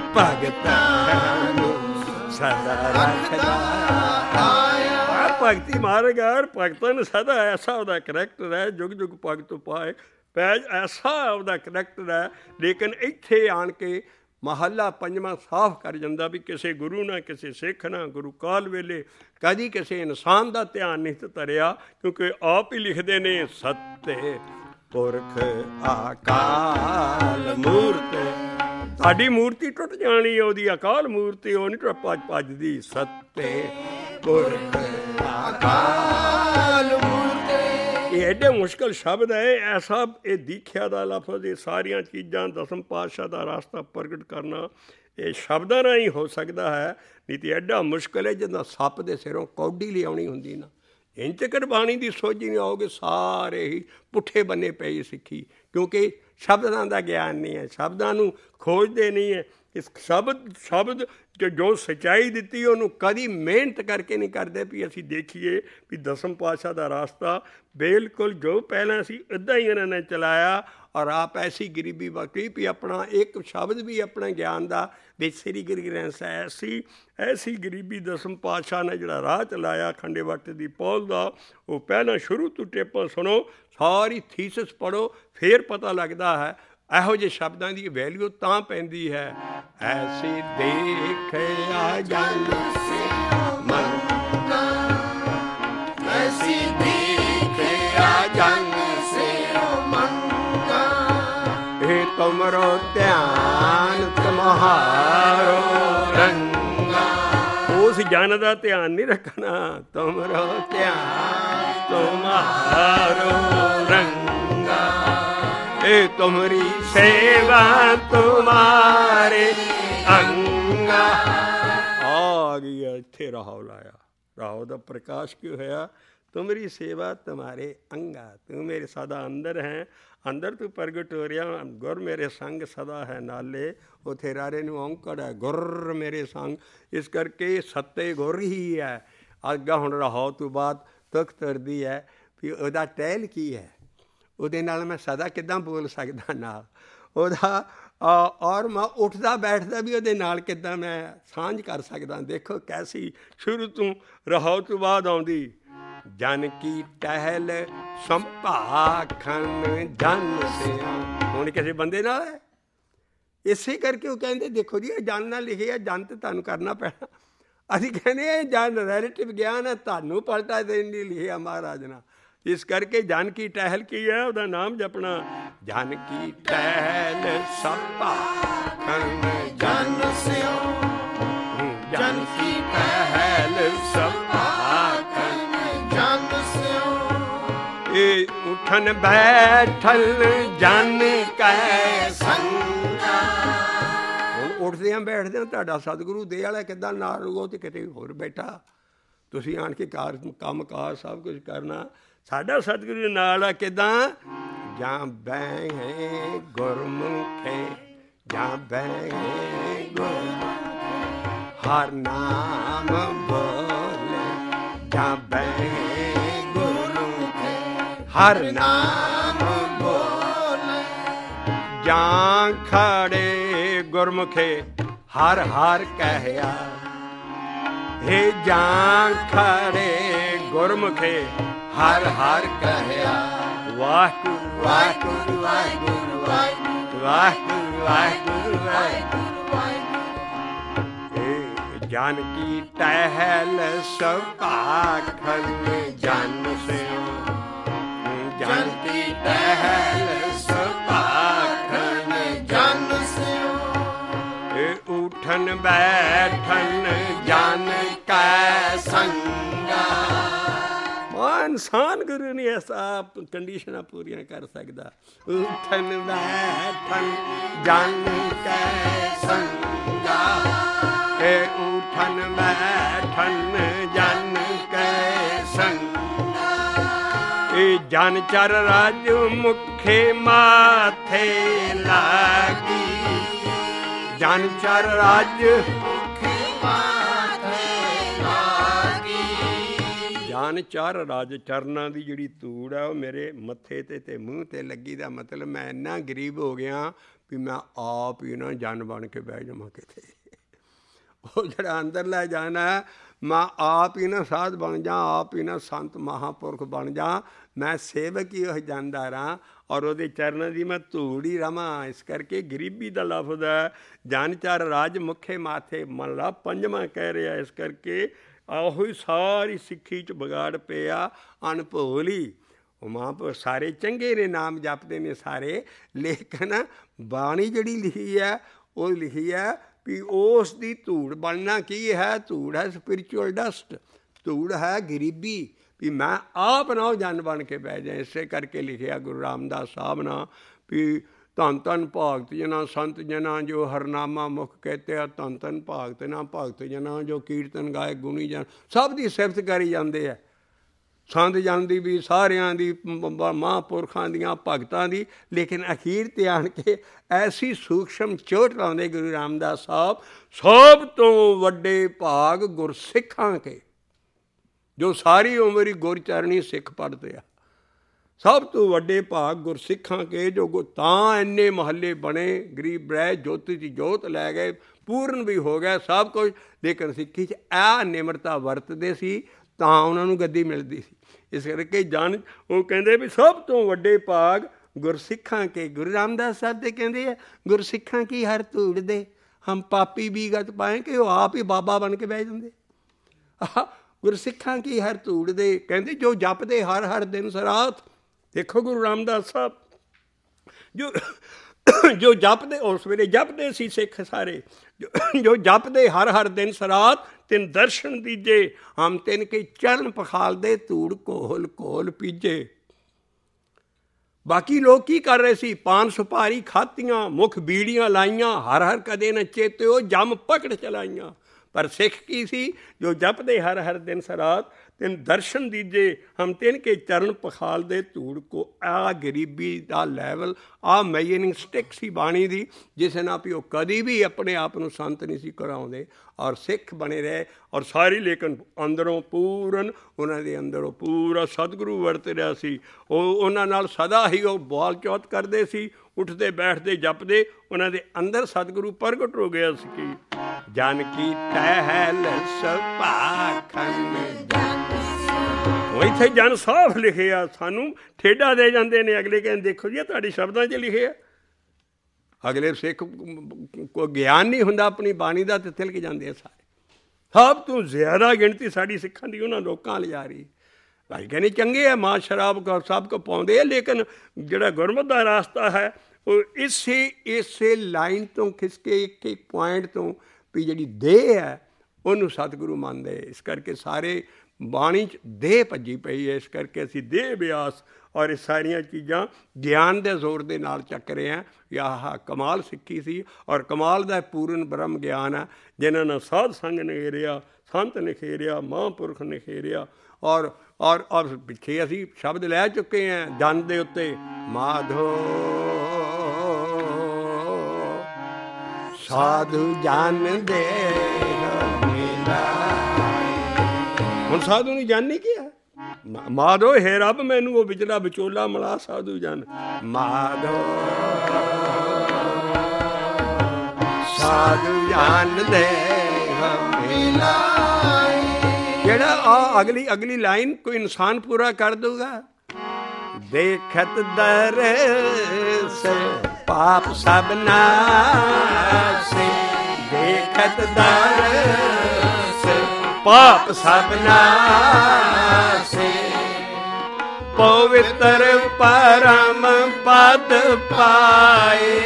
ਭਗਤਾਂ ਨੂੰ ਸਦਾ ਰੱਖਦਾ ਆਇਆ। ਭਗਤੀ ਮਾਰਗ ਹੈ, ਭਗਤਾਂ ਨੂੰ ਸਦਾ ਐਸਾ ਉਹਦਾ ਕਰੈਕਟਰ ਹੈ, ਜੁਗ ਜੁਗ ਭਗਤ ਪਾਏ ਪੈਜ, ਐਸਾ ਉਹਦਾ ਕਰੈਕਟਰ ਹੈ। ਲੇਕਿਨ ਇੱਥੇ ਆਣ ਕੇ ਮਹੱਲਾ ਪੰਜਵਾਂ ਸਾਫ਼ ਕਰ ਜਾਂਦਾ ਵੀ ਕਿਸੇ ਗੁਰੂ ਨਾ ਕਿਸੇ ਸਿੱਖ ਨਾ ਗੁਰੂ ਕਾਲ ਵੇਲੇ ਕਦੀ ਕਿਸੇ ਇਨਸਾਨ ਦਾ ਧਿਆਨ ਨਹੀਂ ਧਰਿਆ, ਕਿਉਂਕਿ ਆਪ ਹੀ ਲਿਖਦੇ ਨੇ ਸੱਤੇ ਪੁਰਖ ਅਕਾਲ ਮੂਰਤ। ਸਾਡੀ ਮੂਰਤੀ ਟੁੱਟ ਜਾਣੀ, ਉਹਦੀ ਅਕਾਲ ਮੂਰਤੀ ਉਹ ਨਹੀਂ ਟੁੱਟ ਭੱਜ ਭੱਜਦੀ। ਸੱਤੇ ਪੁਰਖ ਅਕਾਲ ਮੂਰਤ, ਇਹ ਐਡੇ ਮੁਸ਼ਕਿਲ ਸ਼ਬਦ ਹੈ। ਐਸਾ ਇਹ ਦੀਖਿਆ ਦਾ ਲਫ਼ਜ਼, ਇਹ ਸਾਰੀਆਂ ਚੀਜ਼ਾਂ ਦਸਮ ਪਾਤਸ਼ਾਹ ਦਾ ਰਾਸਤਾ ਪ੍ਰਗਟ ਕਰਨਾ ਇਹ ਸ਼ਬਦਾਂ ਰਾਹੀਂ ਹੋ ਸਕਦਾ ਹੈ, ਨਹੀਂ ਤਾਂ ਐਡਾ ਮੁਸ਼ਕਿਲ ਹੈ ਜਿੱਦਾਂ ਸੱਪ ਦੇ ਸਿਰੋਂ ਕੌਡੀ ਲਿਆਉਣੀ ਹੁੰਦੀ ਨਾ। ਇੰਝ ਤੱਕ ਬਾਣੀ ਦੀ ਸੋਝੀ ਨਹੀਂ ਆਓਗੇ, ਸਾਰੇ ਹੀ ਪੁੱਠੇ ਬੰਨੇ ਪਈ ਸਿੱਖੀ, ਕਿਉਂਕਿ ਸ਼ਬਦਾਂ ਦਾ ਗਿਆਨ ਨਹੀਂ ਹੈ, ਸ਼ਬਦਾਂ ਨੂੰ ਖੋਜਦੇ ਨਹੀਂ ਹੈ। ਇਸ ਸ਼ਬਦ ਸ਼ਬਦ ਜੋ ਸੱਚਾਈ ਦਿੱਤੀ ਉਹਨੂੰ ਕਦੀ ਮਿਹਨਤ ਕਰਕੇ ਨਹੀਂ ਕਰਦੇ ਵੀ ਅਸੀਂ ਦੇਖੀਏ ਵੀ ਦਸਮ ਪਾਤਸ਼ਾਹ ਦਾ ਰਾਸਤਾ ਬਿਲਕੁਲ ਜੋ ਪਹਿਲਾਂ ਸੀ ਇੱਦਾਂ ਹੀ ਇਹਨਾਂ ਨੇ ਚਲਾਇਆ। ਔਰ ਆਪ ਐਸੀ ਗਰੀਬੀ ਵਾਕਈ ਵੀ ਆਪਣਾ ਇੱਕ ਸ਼ਬਦ ਵੀ ਆਪਣੇ ਗਿਆਨ ਦਾ ਵਿੱਚ ਸ੍ਰੀ ਗੁਰੂ ਗ੍ਰੰਥ ਸਾਹਿਬ ਐਸੀ ਐਸੀ ਗਰੀਬੀ ਦਸਮ ਪਾਤਸ਼ਾਹ ਨੇ ਜਿਹੜਾ ਰਾਹ ਚਲਾਇਆ ਖੰਡੇ ਬਾਟੇ ਦੀ ਪੌਲ ਦਾ, ਉਹ ਪਹਿਲਾਂ ਸ਼ੁਰੂ ਤੋਂ ਟੇਪਾਂ ਸੁਣੋ, ਸਾਰੀ ਥੀਸਿਸ ਪੜ੍ਹੋ, ਫਿਰ ਪਤਾ ਲੱਗਦਾ ਹੈ। ਇਹੋ ਜਿਹੇ ਸ਼ਬਦਾਂ ਦੀ ਵੈਲਿਊ ਤਾਂ ਪੈਂਦੀ ਹੈ। ਐਸੀ ਦੇਖਿਆ ਜਨ ਸੇ ਮੰਗਾ, ਐਸੀ ਦੇਖਿਆ ਜਨ ਸੇ ਮੰਗਾ, ਇਹ ਤੁਮਰੋ ਧਿਆਨ ਤੁਮਹਾਰੋ ਰੰਗਾ। ਉਸ ਜਨ ਦਾ ਧਿਆਨ ਨਹੀਂ ਰੱਖਣਾ, ਤੁਮਰੋ ਧਿਆਨ ਤੁਮਹਾਰੋ ਰੰਗਾ, ਇਹ ਤੁਮਰੀ ਸੇਵਾ ਤੁਮਾਰੇ ਅੰਗਾ। ਆ ਗਈ ਇੱਥੇ ਰਾਹੋ ਲਾਇਆ, ਰਾਹੋ ਦਾ ਪ੍ਰਕਾਸ਼ ਕਿਉਂ ਹੋਇਆ? ਤੁਮਰੀ ਸੇਵਾ ਤੁਮਾਰੇ ਅੰਗਾ, ਤੂੰ ਮੇਰੇ ਸਦਾ ਅੰਦਰ ਹੈ, ਅੰਦਰ ਤੂੰ ਪ੍ਰਗਟ ਹੋ ਰਿਹਾ। ਗੁਰ ਮੇਰੇ ਸੰਗ ਸਦਾ ਹੈ ਨਾਲੇ, ਉੱਥੇ ਰਾਰੇ ਨੂੰ ਔਂਕੜ ਹੈ ਗੁਰ ਮੇਰੇ ਸੰਗ। ਇਸ ਕਰਕੇ ਸੱਤੇ ਗੁਰ ਹੀ ਹੈ। ਅੱਗਾ ਹੁਣ ਰਾਹੋ ਤੋਂ ਬਾਅਦ ਤੁਕ ਤੁਰਦੀ ਹੈ ਵੀ ਉਹਦਾ ਟਹਿਲ ਕੀ ਹੈ, ਉਹਦੇ ਨਾਲ ਮੈਂ ਸਦਾ ਕਿੱਦਾਂ ਬੋਲ ਸਕਦਾ ਨਾਲ ਉਹਦਾ, ਔਰ ਮੈਂ ਉੱਠਦਾ ਬੈਠਦਾ ਵੀ ਉਹਦੇ ਨਾਲ ਕਿੱਦਾਂ ਮੈਂ ਸਾਂਝ ਕਰ ਸਕਦਾ। ਦੇਖੋ ਕੈਸੀ ਸ਼ੁਰੂ ਤੋਂ ਰਾਹੋ ਤੋਂ ਬਾਅਦ ਆਉਂਦੀ। ਜਨ ਕੀ ਟਹਿਲ ਸੰਭਾਖਣ ਜਨ ਸਿਆ, ਹੁਣ ਕਿਸੇ ਬੰਦੇ ਨਾਲ ਹੈ, ਇਸੇ ਕਰਕੇ ਉਹ ਕਹਿੰਦੇ ਦੇਖੋ ਜੀ ਇਹ ਜਨ ਨਾਲ ਲਿਖਿਆ, ਜਨ ਤੇ ਤੁਹਾਨੂੰ ਕਰਨਾ ਪੈਣਾ। ਅਸੀਂ ਕਹਿੰਦੇ ਇਹ ਜਨ ਰਿਲੇਟਿਵ ਗਿਆਨ ਹੈ, ਤੁਹਾਨੂੰ ਪਲਟਾ ਦੇਣ ਲਈ ਲਿਖਿਆ ਮਹਾਰਾਜ ਨੇ। ਇਸ ਕਰਕੇ ਜਨ ਕੀ ਟਹਿਲ ਕੀ ਹੈ, ਉਹਦਾ ਨਾਮ ਜਪਣਾ। ਜਨ ਕੀ ਟਹਿਲ ਸਭ ਭਾਖਣ ਜਨ ਸਿਓ, ਜਨ ਕੀ ਟਹਿਲ ਸਭ ਭਾਖਣ ਜਨ ਸਿਓ। ਇਹ ਉਠਨ ਬੈਠਨ ਜਨ ਕੈ ਸੰਗਾ। ਹੁਣ ਉੱਠਦਿਆਂ ਬੈਠਦਿਆਂ ਤੁਹਾਡਾ ਸਤਿਗੁਰੂ ਦੇ ਵਾਲਾ ਕਿੱਦਾਂ ਨਾਲ ਰਹੂਗਾ, ਤੇ ਕਿਤੇ ਹੋਰ ਬੈਠਾ। ਤੁਸੀਂ ਆਣ ਕੇ ਕਾਰ ਕੰਮ ਕਾਰ ਸਭ ਕੁਝ ਕਰਨਾ, ਸਾਡਾ ਸਤਿਗੁਰੂ ਨਾਲ ਆ ਕਿੱਦਾਂ। ਜਾਂ ਬਹਿ ਗੁਰਮੁਖੇ, ਜਾਂ ਬਹਿ ਗੁਰਮੁਖੇ ਹਰ ਨਾਮ ਬੋਲੇ, ਜਾਂ ਬਹਿ ਗੁਰਮੁਖੇ ਹਰ ਨਾਮ ਬੋਲੇ। ਜਾਂ ਖੜੇ ਗੁਰਮੁਖੇ ਹਰ ਹਰ ਕਹਿਆ, ਹੇ ਜਾਂ ਖੜੇ ਗੁਰਮੁਖੇ ਹਰ ਹਰ ਕਹਿਆ। ਵਾਹਿਗੁਰੂ ਵਾਹਿਗੁਰੂ ਵਾਹਿਗੁਰੂ ਵਾਹਿਗੁਰੂ ਵਾਹਿਗੁਰੂ ਵਾਹਿਗੁਰੂ ਵਾਹਿਗੁਰੂ। ਏ ਜਨ ਕੀ ਟਹਿਲ ਸਭ ਭਾਖਣ ਜਨ ਸਿਓ, ਜਨ ਕੀ ਟਹਿਲ ਸਭ ਭਾਖਣ ਜਨ ਸਿਓ। ਏ ਉਠਨ ਬੈਠਨ ਜਨ ਕੈ ਸੰਗਾ। ਇਨਸਾਨ ਗੁਰੂ ਨਹੀਂ ਐਸਾ ਕੰਡੀਸ਼ਨਾਂ ਪੂਰੀਆਂ ਕਰ ਸਕਦਾ। ਉਠਨ ਬੈਠਨ ਜਨ ਕੈ ਸੰਗਾ, ਏ ਉਠਨ ਬੈਠਨ ਜਨ ਕੈ ਸੰਗਾ। ਏ ਜਨ ਚਰ ਰਾਜ ਮੁਖੇ ਮਾਥੇ ਲਾਗੀ, ਜਨ ਚਰ ਰਾਜ ਮੁਖੇ ਮਾਥੇ ਲਾਗੀ। ਜਨ ਚਰ ਰਾਜ ਚਰਨਾਂ ਦੀ ਜਿਹੜੀ ਧੂੜ ਆ ਉਹ ਮੇਰੇ ਮੱਥੇ 'ਤੇ ਅਤੇ ਮੂੰਹ 'ਤੇ ਲੱਗੀ। ਦਾ ਮਤਲਬ ਮੈਂ ਇੰਨਾ ਗਰੀਬ ਹੋ ਗਿਆ ਵੀ ਮੈਂ ਆਪ ਹੀ ਨਾ ਜਨ ਬਣ ਕੇ ਬਹਿ ਜਾਵਾਂ ਕਿਤੇ। ਉਹ ਜਿਹੜਾ ਅੰਦਰਲਾ ਜਨ ਹੈ, ਮੈਂ ਆਪ ਹੀ ਨਾ ਸਾਧ ਬਣ ਜਾ, ਆਪ ਹੀ ਨਾ ਸੰਤ ਮਹਾਂਪੁਰਖ ਬਣ ਜਾ। ਮੈਂ ਸੇਵਕ ਹੀ ਉਹ ਜਨਦਾਰ ਹਾਂ ਔਰ ਉਹਦੇ ਚਰਨਾਂ ਦੀ ਮੈਂ ਧੂੜ ਹੀ ਰਵਾਂ। ਇਸ ਕਰਕੇ ਗਰੀਬੀ ਦਾ ਲਫ਼ਜ਼ ਹੈ। ਜਨ ਚਰ ਰਾਜ ਮੁਖੇ ਮਾਥੇ, ਮਹਲਾ ਪੰਜਵਾਂ ਕਹਿ ਰਿਹਾ। ਇਸ ਕਰਕੇ ਆਹੋ ਹੀ ਸਾਰੀ ਸਿੱਖੀ 'ਚ ਵਿਗਾੜ ਪਿਆ, ਅਣਭੋਲੀ। ਉਹ ਮਹਾਂਪੁਰ ਸਾਰੇ ਚੰਗੇ ਨੇ, ਨਾਮ ਜਪਦੇ ਨੇ ਸਾਰੇ, ਲੇਕਿਨ ਬਾਣੀ ਜਿਹੜੀ ਲਿਖੀ ਹੈ ਉਹ ਲਿਖੀ ਹੈ ਵੀ ਉਸ ਦੀ ਧੂੜ ਬਣਨਾ ਕੀ ਹੈ। ਧੂੜ ਹੈ ਸਪਿਰਿਚੁਅਲ ਡਸਟ, ਧੂੜ ਹੈ ਗਰੀਬੀ, ਵੀ ਮੈਂ ਆਪ ਨਾ ਉਹ ਜਨ ਬਣ ਕੇ ਬਹਿ ਜਾ। ਇਸੇ ਕਰਕੇ ਲਿਖਿਆ ਗੁਰੂ ਰਾਮਦਾਸ ਸਾਹਿਬ ਨੇ ਵੀ ਧੰਨ ਧੰਨ ਭਗਤ ਜਨਾ ਸੰਤ ਜਨਾ ਜੋ ਹਰਨਾਮਾ ਮੁਖ ਕਹਤੇ ਆ। ਧੰਨ ਧੰਨ ਭਗਤ ਨਾ ਭਗਤ ਜਨਾ ਜੋ ਕੀਰਤਨ ਗਾਏ ਗੁਣੀ ਜਨ। ਸਭ ਦੀ ਸਿਫਤ ਕਰੀ ਜਾਂਦੇ ਆ, ਸੰਤ ਜਨ ਦੀ ਵੀ, ਸਾਰਿਆਂ ਦੀ, ਮਹਾਂਪੁਰਖਾਂ ਦੀਆਂ, ਭਗਤਾਂ ਦੀ। ਲੇਕਿਨ ਅਖੀਰ 'ਤੇ ਆਣ ਕੇ ਐਸੀ ਸੂਖਸ਼ਮ ਚੋਟ ਲਾਉਂਦੇ ਗੁਰੂ ਰਾਮਦਾਸ ਸਾਹਿਬ, ਸਭ ਤੋਂ ਵੱਡੇ ਭਾਗ ਗੁਰਸਿੱਖਾਂ ਕੇ, ਜੋ ਸਾਰੀ ਉਮਰ ਹੀ ਗੁਰਚਰਣੀ ਸਿੱਖ ਪੜ੍ਹਦੇ ਆ। ਸਭ ਤੋਂ ਵੱਡੇ ਭਾਗ ਗੁਰਸਿੱਖਾਂ ਕੇ, ਜੋ ਤਾਂ ਇੰਨੇ ਮਹੱਲੇ ਬਣੇ, ਗਰੀਬ ਰਹਿ, ਜੋਤੀ ਦੀ ਜੋਤ ਲੈ ਗਏ, ਪੂਰਨ ਵੀ ਹੋ ਗਿਆ ਸਭ ਕੁਝ। ਲੇਕਿਨ ਸਿੱਖੀ 'ਚ ਇਹ ਨਿਮਰਤਾ ਵਰਤਦੇ ਸੀ ਤਾਂ ਉਹਨਾਂ ਨੂੰ ਗੱਦੀ ਮਿਲਦੀ ਸੀ। ਇਸ ਕਰਕੇ ਜਨ ਉਹ ਕਹਿੰਦੇ ਵੀ ਸਭ ਤੋਂ ਵੱਡੇ ਭਾਗ ਗੁਰਸਿੱਖਾਂ ਕੇ। ਗੁਰੂ ਰਾਮਦਾਸ ਸਾਹਿਬ ਦੇ ਕਹਿੰਦੇ ਆ ਗੁਰਸਿੱਖਾਂ ਕੀ ਹਰ ਧੂੜ ਦੇ ਹਮ ਪਾਪੀ ਬੀਗਤ ਪਾਏ, ਕਿ ਉਹ ਆਪ ਹੀ ਬਾਬਾ ਬਣ ਕੇ ਬਹਿ ਜਾਂਦੇ। ਆਹ ਗੁਰਸਿੱਖਾਂ ਕੀ ਹਰ ਧੂੜ ਦੇ, ਕਹਿੰਦੇ ਜੋ ਜਪਦੇ ਹਰ ਹਰ ਦਿਨ ਸਰਾਤ। ਦੇਖੋ ਗੁਰੂ ਰਾਮਦਾਸ ਸਾਹਿਬ ਜੋ ਜੋ ਜਪਦੇ, ਉਸ ਵੇਲੇ ਜਪਦੇ ਸੀ ਸਿੱਖ ਸਾਰੇ, ਜੋ ਜਪਦੇ ਹਰ ਹਰ ਦਿਨ ਸਰਾਤ। ਤਿੰਨ ਦਰਸ਼ਨ ਦੀਜੇ ਹਮ ਤਿੰਨ ਕੇ ਚਰਨ ਪਖਾਲਦੇ, ਧੂੜ ਘੋਲ ਘੋਲ ਪੀਜੇ। ਬਾਕੀ ਲੋਕ ਕੀ ਕਰ ਰਹੇ ਸੀ? ਪਾਨ ਸੁਪਾਰੀ ਖਾਤੀਆਂ, ਮੁੱਖ ਬੀੜੀਆਂ ਲਾਈਆਂ, ਹਰ ਹਰ ਕਦੇ ਨ ਚੇਤਿਓ ਜਮ ਪਕੜ ਚਲਾਈਆਂ। ਪਰ ਸਿੱਖ ਕੀ ਸੀ? ਜੋ ਜਪਦੇ ਹਰ ਹਰ ਦਿਨ ਸਰਾਤ, ਤਿੰਨ ਦਰਸ਼ਨ ਦੀਜੇ ਹਮ ਤਿੰਨ ਕੇ ਚਰਨ ਪਖਾਲਦੇ, ਧੂੜ ਕੋ। ਆਹ ਗਰੀਬੀ ਦਾ ਲੈਵਲ, ਆਹ ਮੈਜਰਿੰਗ ਸਟਿਕ ਸੀ ਬਾਣੀ ਦੀ, ਜਿਸ ਨਾਲ ਵੀ ਉਹ ਕਦੀ ਵੀ ਆਪਣੇ ਆਪ ਨੂੰ ਸੰਤ ਨਹੀਂ ਸੀ ਕਰਾਉਂਦੇ ਔਰ ਸਿੱਖ ਬਣੇ ਰਹੇ। ਔਰ ਸਾਰੀ ਲੇਕਿਨ ਅੰਦਰੋਂ ਪੂਰਨ, ਉਹਨਾਂ ਦੇ ਅੰਦਰੋਂ ਪੂਰਾ ਸਤਿਗੁਰੂ ਵਰਤ ਰਿਹਾ ਸੀ। ਉਹ ਉਹਨਾਂ ਨਾਲ ਸਦਾ ਹੀ ਉਹ ਬੋਲ ਚੌਥ ਕਰਦੇ ਸੀ, ਉੱਠਦੇ ਬੈਠਦੇ ਜਪਦੇ, ਉਹਨਾਂ ਦੇ ਅੰਦਰ ਸਤਿਗੁਰੂ ਪ੍ਰਗਟ ਹੋ ਗਿਆ ਸੀ। ਕਿ ਜਨ ਕੀ ਟਹਿਲ ਸਭ ਭਾਖਣ ਜਨ। ਉਹ ਇੱਥੇ ਜਨ ਸਾਫ਼ ਲਿਖਿਆ, ਸਾਨੂੰ ਠੇਡਾ ਦੇ ਜਾਂਦੇ ਨੇ ਅਗਲੇ, ਕਹਿੰਦੇ ਦੇਖੋ ਜੀ ਇਹ ਤੁਹਾਡੇ ਸ਼ਬਦਾਂ 'ਚ ਲਿਖਿਆ। ਅਗਲੇ ਸਿੱਖ ਕੋਈ ਗਿਆਨ ਨਹੀਂ ਹੁੰਦਾ ਆਪਣੀ ਬਾਣੀ ਦਾ, ਤੇ ਤਿਲਕ ਜਾਂਦੇ ਆ ਸਾਰੇ। ਸਭ ਤੋਂ ਜ਼ਿਆਦਾ ਗਿਣਤੀ ਸਾਡੀ ਸਿੱਖਾਂ ਦੀ ਉਹਨਾਂ ਲੋਕਾਂ ਵੱਲ ਜਾ ਰਹੀ। ਭਾਈ ਕਹਿੰਦੇ ਚੰਗੇ ਆ, ਮਾਂ ਸ਼ਰਾਬ ਸਭ ਕੋ ਪਾਉਂਦੇ ਆ, ਲੇਕਿਨ ਜਿਹੜਾ ਗੁਰਮਤਿ ਦਾ ਰਾਸਤਾ ਹੈ ਉਹ ਇਸੇ ਇਸੇ ਲਾਈਨ ਤੋਂ ਖਿੱਚ ਕੇ ਇੱਕ ਇੱਕ ਪੁਆਇੰਟ ਤੋਂ ਵੀ ਜਿਹੜੀ ਦੇਹ ਹੈ ਉਹਨੂੰ ਸਤਿਗੁਰੂ ਮੰਨਦੇ। ਇਸ ਕਰਕੇ ਸਾਰੇ ਬਾਣੀ 'ਚ ਦੇਹ ਭੱਜੀ ਪਈ ਹੈ। ਇਸ ਕਰਕੇ ਅਸੀਂ ਦੇਹ ਅਭਿਆਸ ਔਰ ਇਹ ਸਾਰੀਆਂ ਚੀਜ਼ਾਂ ਗਿਆਨ ਦੇ ਜ਼ੋਰ ਦੇ ਨਾਲ ਚੱਕ ਰਹੇ ਹਾਂ। ਆਹ ਕਮਾਲ ਸਿੱਖੀ ਸੀ ਔਰ ਕਮਾਲ ਦਾ ਪੂਰਨ ਬ੍ਰਹਮ ਗਿਆਨ ਹੈ, ਜਿਨ੍ਹਾਂ ਨੇ ਸਾਧ ਸੰਗ ਨਿਖੇਰਿਆ, ਸੰਤ ਨਿਖੇਰਿਆ, ਮਹਾਂਪੁਰਖ ਨਿਖੇਰਿਆ। ਔਰ ਔਰ ਔਰ ਪਿੱਛੇ ਅਸੀਂ ਸ਼ਬਦ ਲੈ ਚੁੱਕੇ ਹਾਂ ਜਨ ਦੇ ਉੱਤੇ, ਮਾਧੋ ਸਾਧੂ ਜਨ ਦੇ ਹੁਣ ਸਾਧੂ ਨੂੰ ਜਨ ਨਹੀਂ ਕਿਹਾ, ਮਾਧੋ ਹੈ ਰੱਬ ਮੈਨੂੰ ਉਹ ਵਿਚਲਾ ਵਿਚੋਲਾ ਮਿਲਾ ਸਾਧੂ ਜਨ। ਮਾਧੋ ਸਾਧੂ ਜਨ ਦੇ ਜਿਹੜਾ ਆ ਅਗਲੀ ਅਗਲੀ ਲਾਈਨ ਕੋਈ ਇਨਸਾਨ ਪੂਰਾ ਕਰ ਦੂਗਾ। ਦੇਖਤ ਦਰਸ ਪਾਪ ਸਭ ਨਾਸੇ, ਦੇਖਤ ਦਰਸ ਪਾਪ ਸਭ ਨਾਸੇ, ਪਵਿੱਤਰ ਪਰਮ ਪਦ ਪਾਏ,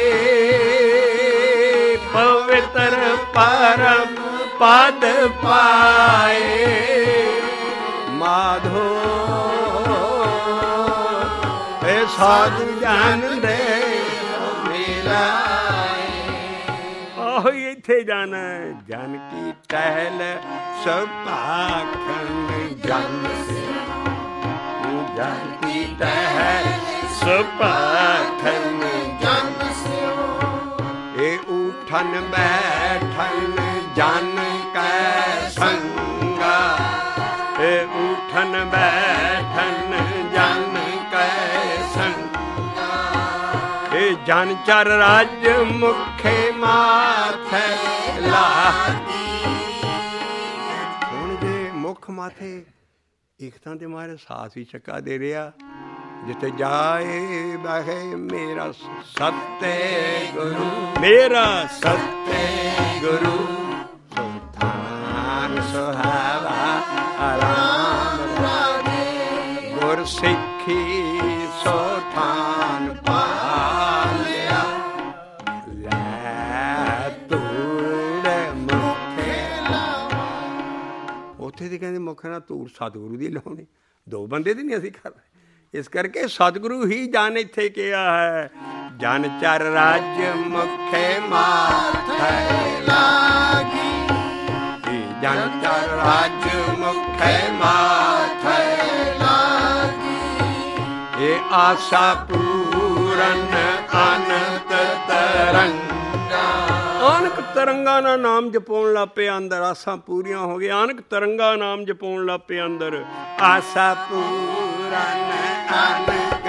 ਪਵਿੱਤਰ ਪਰਮ ਪਦ ਪਾਏ। ਮਾਧੋ ਇਹ ਸਾਧੂ ਜਨ ਦੇ ਮਿਲਾਏ। ਆਹੋ ਇੱਥੇ ਜਾਣਾ ਜਨ ਕੀ ਟਹਿਲ ਸੁਭਾਖਣ ਜਨ ਸੇ, ਜਨ ਕੀ ਟਹਿਲ ਸੁਭਾਖਣ ਜਨ ਸੇ। ਇਹ ਉਠਨ ਬੈਠਨ ਜਨ ਕੈ ਸੰਗਾ, ਇਹ ਉਠਨ ਬੈਠਨ ਜਨ ਕੈ ਸੰਗਾ। ਇਹ ਜਨ ਚਰ ਰਾਜ ਮੁਖੇ ਮਾਥੇ ਲਾਗੀ। ਹੁਣ ਜੇ ਮੁੱਖ ਮਾਥੇ ਇੱਕ ਤਾਂ ਤੇ ਮਾਰੇ ਸਾਸ ਹੀ ਚੱਕਾ ਦੇ ਰਿਹਾ, ਜਿੱਥੇ ਜਾਏ ਬਹਿ ਮੇਰਾ ਸਤੇ ਗੁਰੂ, ਮੇਰਾ ਸਤੇ ਗੁਰੂ। ਸੁਲਤਾਨ ਸੁਹਾਵਾ ਆਰਾਮ ਰਾਜੇ, ਗੁਰ ਸਿੱਖੀ ਸੋਠਾਨ ਪਾਲਿਆ। ਲੈ ਤੂੜ ਮੁਖੇ ਲਾਵਾ, ਉੱਥੇ ਦੀ ਕਹਿੰਦੇ ਮੁੱਖ ਨਾਲ ਤੂੜ ਸਤਿਗੁਰੂ ਦੀ ਲਾਉਣੀ, ਦੋ ਬੰਦੇ ਦੀ ਨਹੀਂ ਅਸੀਂ ਕਰ ਰਹੇ। ਇਸ ਕਰਕੇ ਸਤਿਗੁਰੂ ਹੀ ਜਨ ਇੱਥੇ ਕਿਹਾ ਹੈ, ਜਨ ਚਰ ਰਾਜ ਮੁਖੇ ਮਾਥੇ ਲਾਗੀ। ਜਨ ਚਰ ਰਾਜ ਮੁਖੇ ਮਾਥੇ ਲਾਗੀ। ਇਹ ਆਸਾ ਪੂਰਨ ਅਨੰਤ ਤਰੰਗਾ, ਅਨਕ ਤਰੰਗਾ ਨਾਲ ਨਾਮ ਜਪਾਉਣ ਲੱਗ ਪਏ ਅੰਦਰ, ਆਸਾਂ ਪੂਰੀਆਂ ਹੋ ਗਈਆਂ। ਅਨਕ ਤਰੰਗਾ ਨਾਮ ਜਪਾਉਣ ਲੱਗ ਪਏ ਅੰਦਰ, ਆਸਾ ਪੂਰਨ ਅਨਕ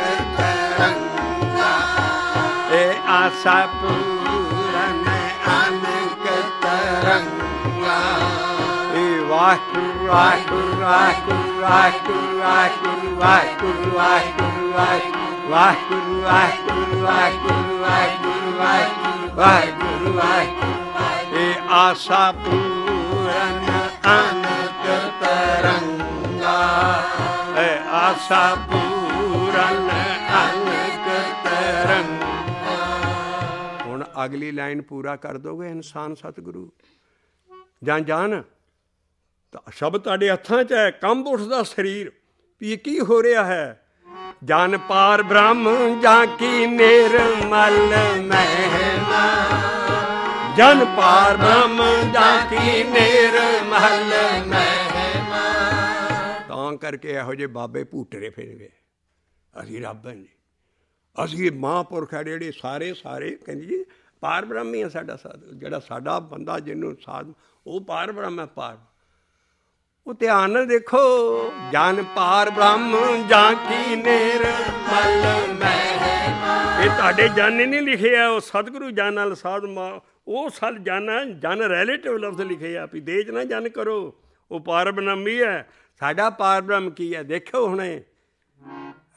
ਤਰੰਗਾ। ਇਹ ਆਸਾ ਪੂਰਨ ਅਨਕ ਤਰੰਗਾ। ਇਹ ਵਾਹਿਗੁਰੂ ਵਾਹਿਗੁਰੂ ਵਾਹਿਗੁਰੂ ਵਾਹਿਗੁਰੂ ਵਾਹਿਗੁਰੂ ਵਾਹਿਗੁਰੂ ਵਾਹਿਗੁਰੂ ਵਾਹਿਗੁਰੂ ਵਾਹਿਗੁਰੂ ਵਾਹਿਗੁਰੂ ਵਾਹਿਗੁਰੂ ਵਾਹਿਗੁਰੂ ਵਾਹਿਗੁਰੂ ਵਾਹਿਗੁਰੂ। ਇਹ ਆਸਾ ਪੂਰਨ ਅਨਕ ਤਰੰਗਾ, ਇਹ ਆਸਾ ਪੂਰਨ ਅਨਕ ਤਰੰਗਾ। ਹੁਣ ਅਗਲੀ ਲਾਈਨ ਪੂਰਾ ਕਰ ਦੋਗੇ ਇਨਸਾਨ ਸਤਿਗੁਰੂ ਜਾਂ ਜਾਨ ਤਾਂ ਸ਼ਬਦ ਤੁਹਾਡੇ ਹੱਥਾਂ 'ਚ ਹੈ। ਕੰਬ ਉੱਠਦਾ ਸਰੀਰ ਵੀ ਇਹ ਕੀ ਹੋ ਰਿਹਾ ਹੈ। ਜਨ ਪਾਰ ਬ੍ਰਹਮ ਜਾਂ ਕੀ ਨਿਰਮਲ ਮਹਿਮਾ, ਜਨ ਪਾਰ ਬ੍ਰਹਮ ਜਾਂ ਕੀ ਨਿਰਮਲ ਮਹਿਮਾ। ਤਾਂ ਕਰਕੇ ਇਹੋ ਜਿਹੇ ਬਾਬੇ ਭੂਟਰੇ ਫਿਰ ਗਏ, ਅਸੀਂ ਰੱਬ ਹਾਂ ਜੀ, ਅਸੀਂ ਮਹਾਂਪੁਰਖ ਹੈ ਜਿਹੜੇ ਸਾਰੇ ਸਾਰੇ ਕਹਿੰਦੇ ਜੀ ਪਾਰ ਬ੍ਰਹਮ ਹੀ ਆ ਸਾਡਾ ਸਾਧੂ। ਜਿਹੜਾ ਸਾਡਾ ਬੰਦਾ ਜਿਹਨੂੰ ਸਾਧ ਉਹ ਪਾਰ ਬ੍ਰਹਮ ਹੈ। ਪਾਰ ਉਹ ਧਿਆਨ ਨਾਲ ਦੇਖੋ, ਜਨ ਪਾਰ ਬ੍ਰਹਮ ਜਾਂ ਕੀ ਨਿਰਮਲ ਮਹਿਮਾ। ਇਹ ਤੁਹਾਡੇ ਜਨ ਨੇ ਨਹੀਂ ਲਿਖਿਆ, ਉਹ ਸਤਿਗੁਰੂ ਜਨ ਨਾਲ ਸਾਧ ਮਾ ਉਹ ਸਲ ਜਨ ਹੈ। ਜਨ ਰਿਲੇਟਿਵ ਲਫ਼ਜ਼ ਲਿਖੇ ਆ ਵੀ ਦੇਜ ਨਾ ਜਨ ਕਰੋ, ਉਹ ਪਾਰ ਬ੍ਰਹਮ ਹੀ ਹੈ। ਸਾਡਾ ਪਾਰ ਬ੍ਰਹਮ ਕੀ ਹੈ ਦੇਖੋ ਹੁਣੇ,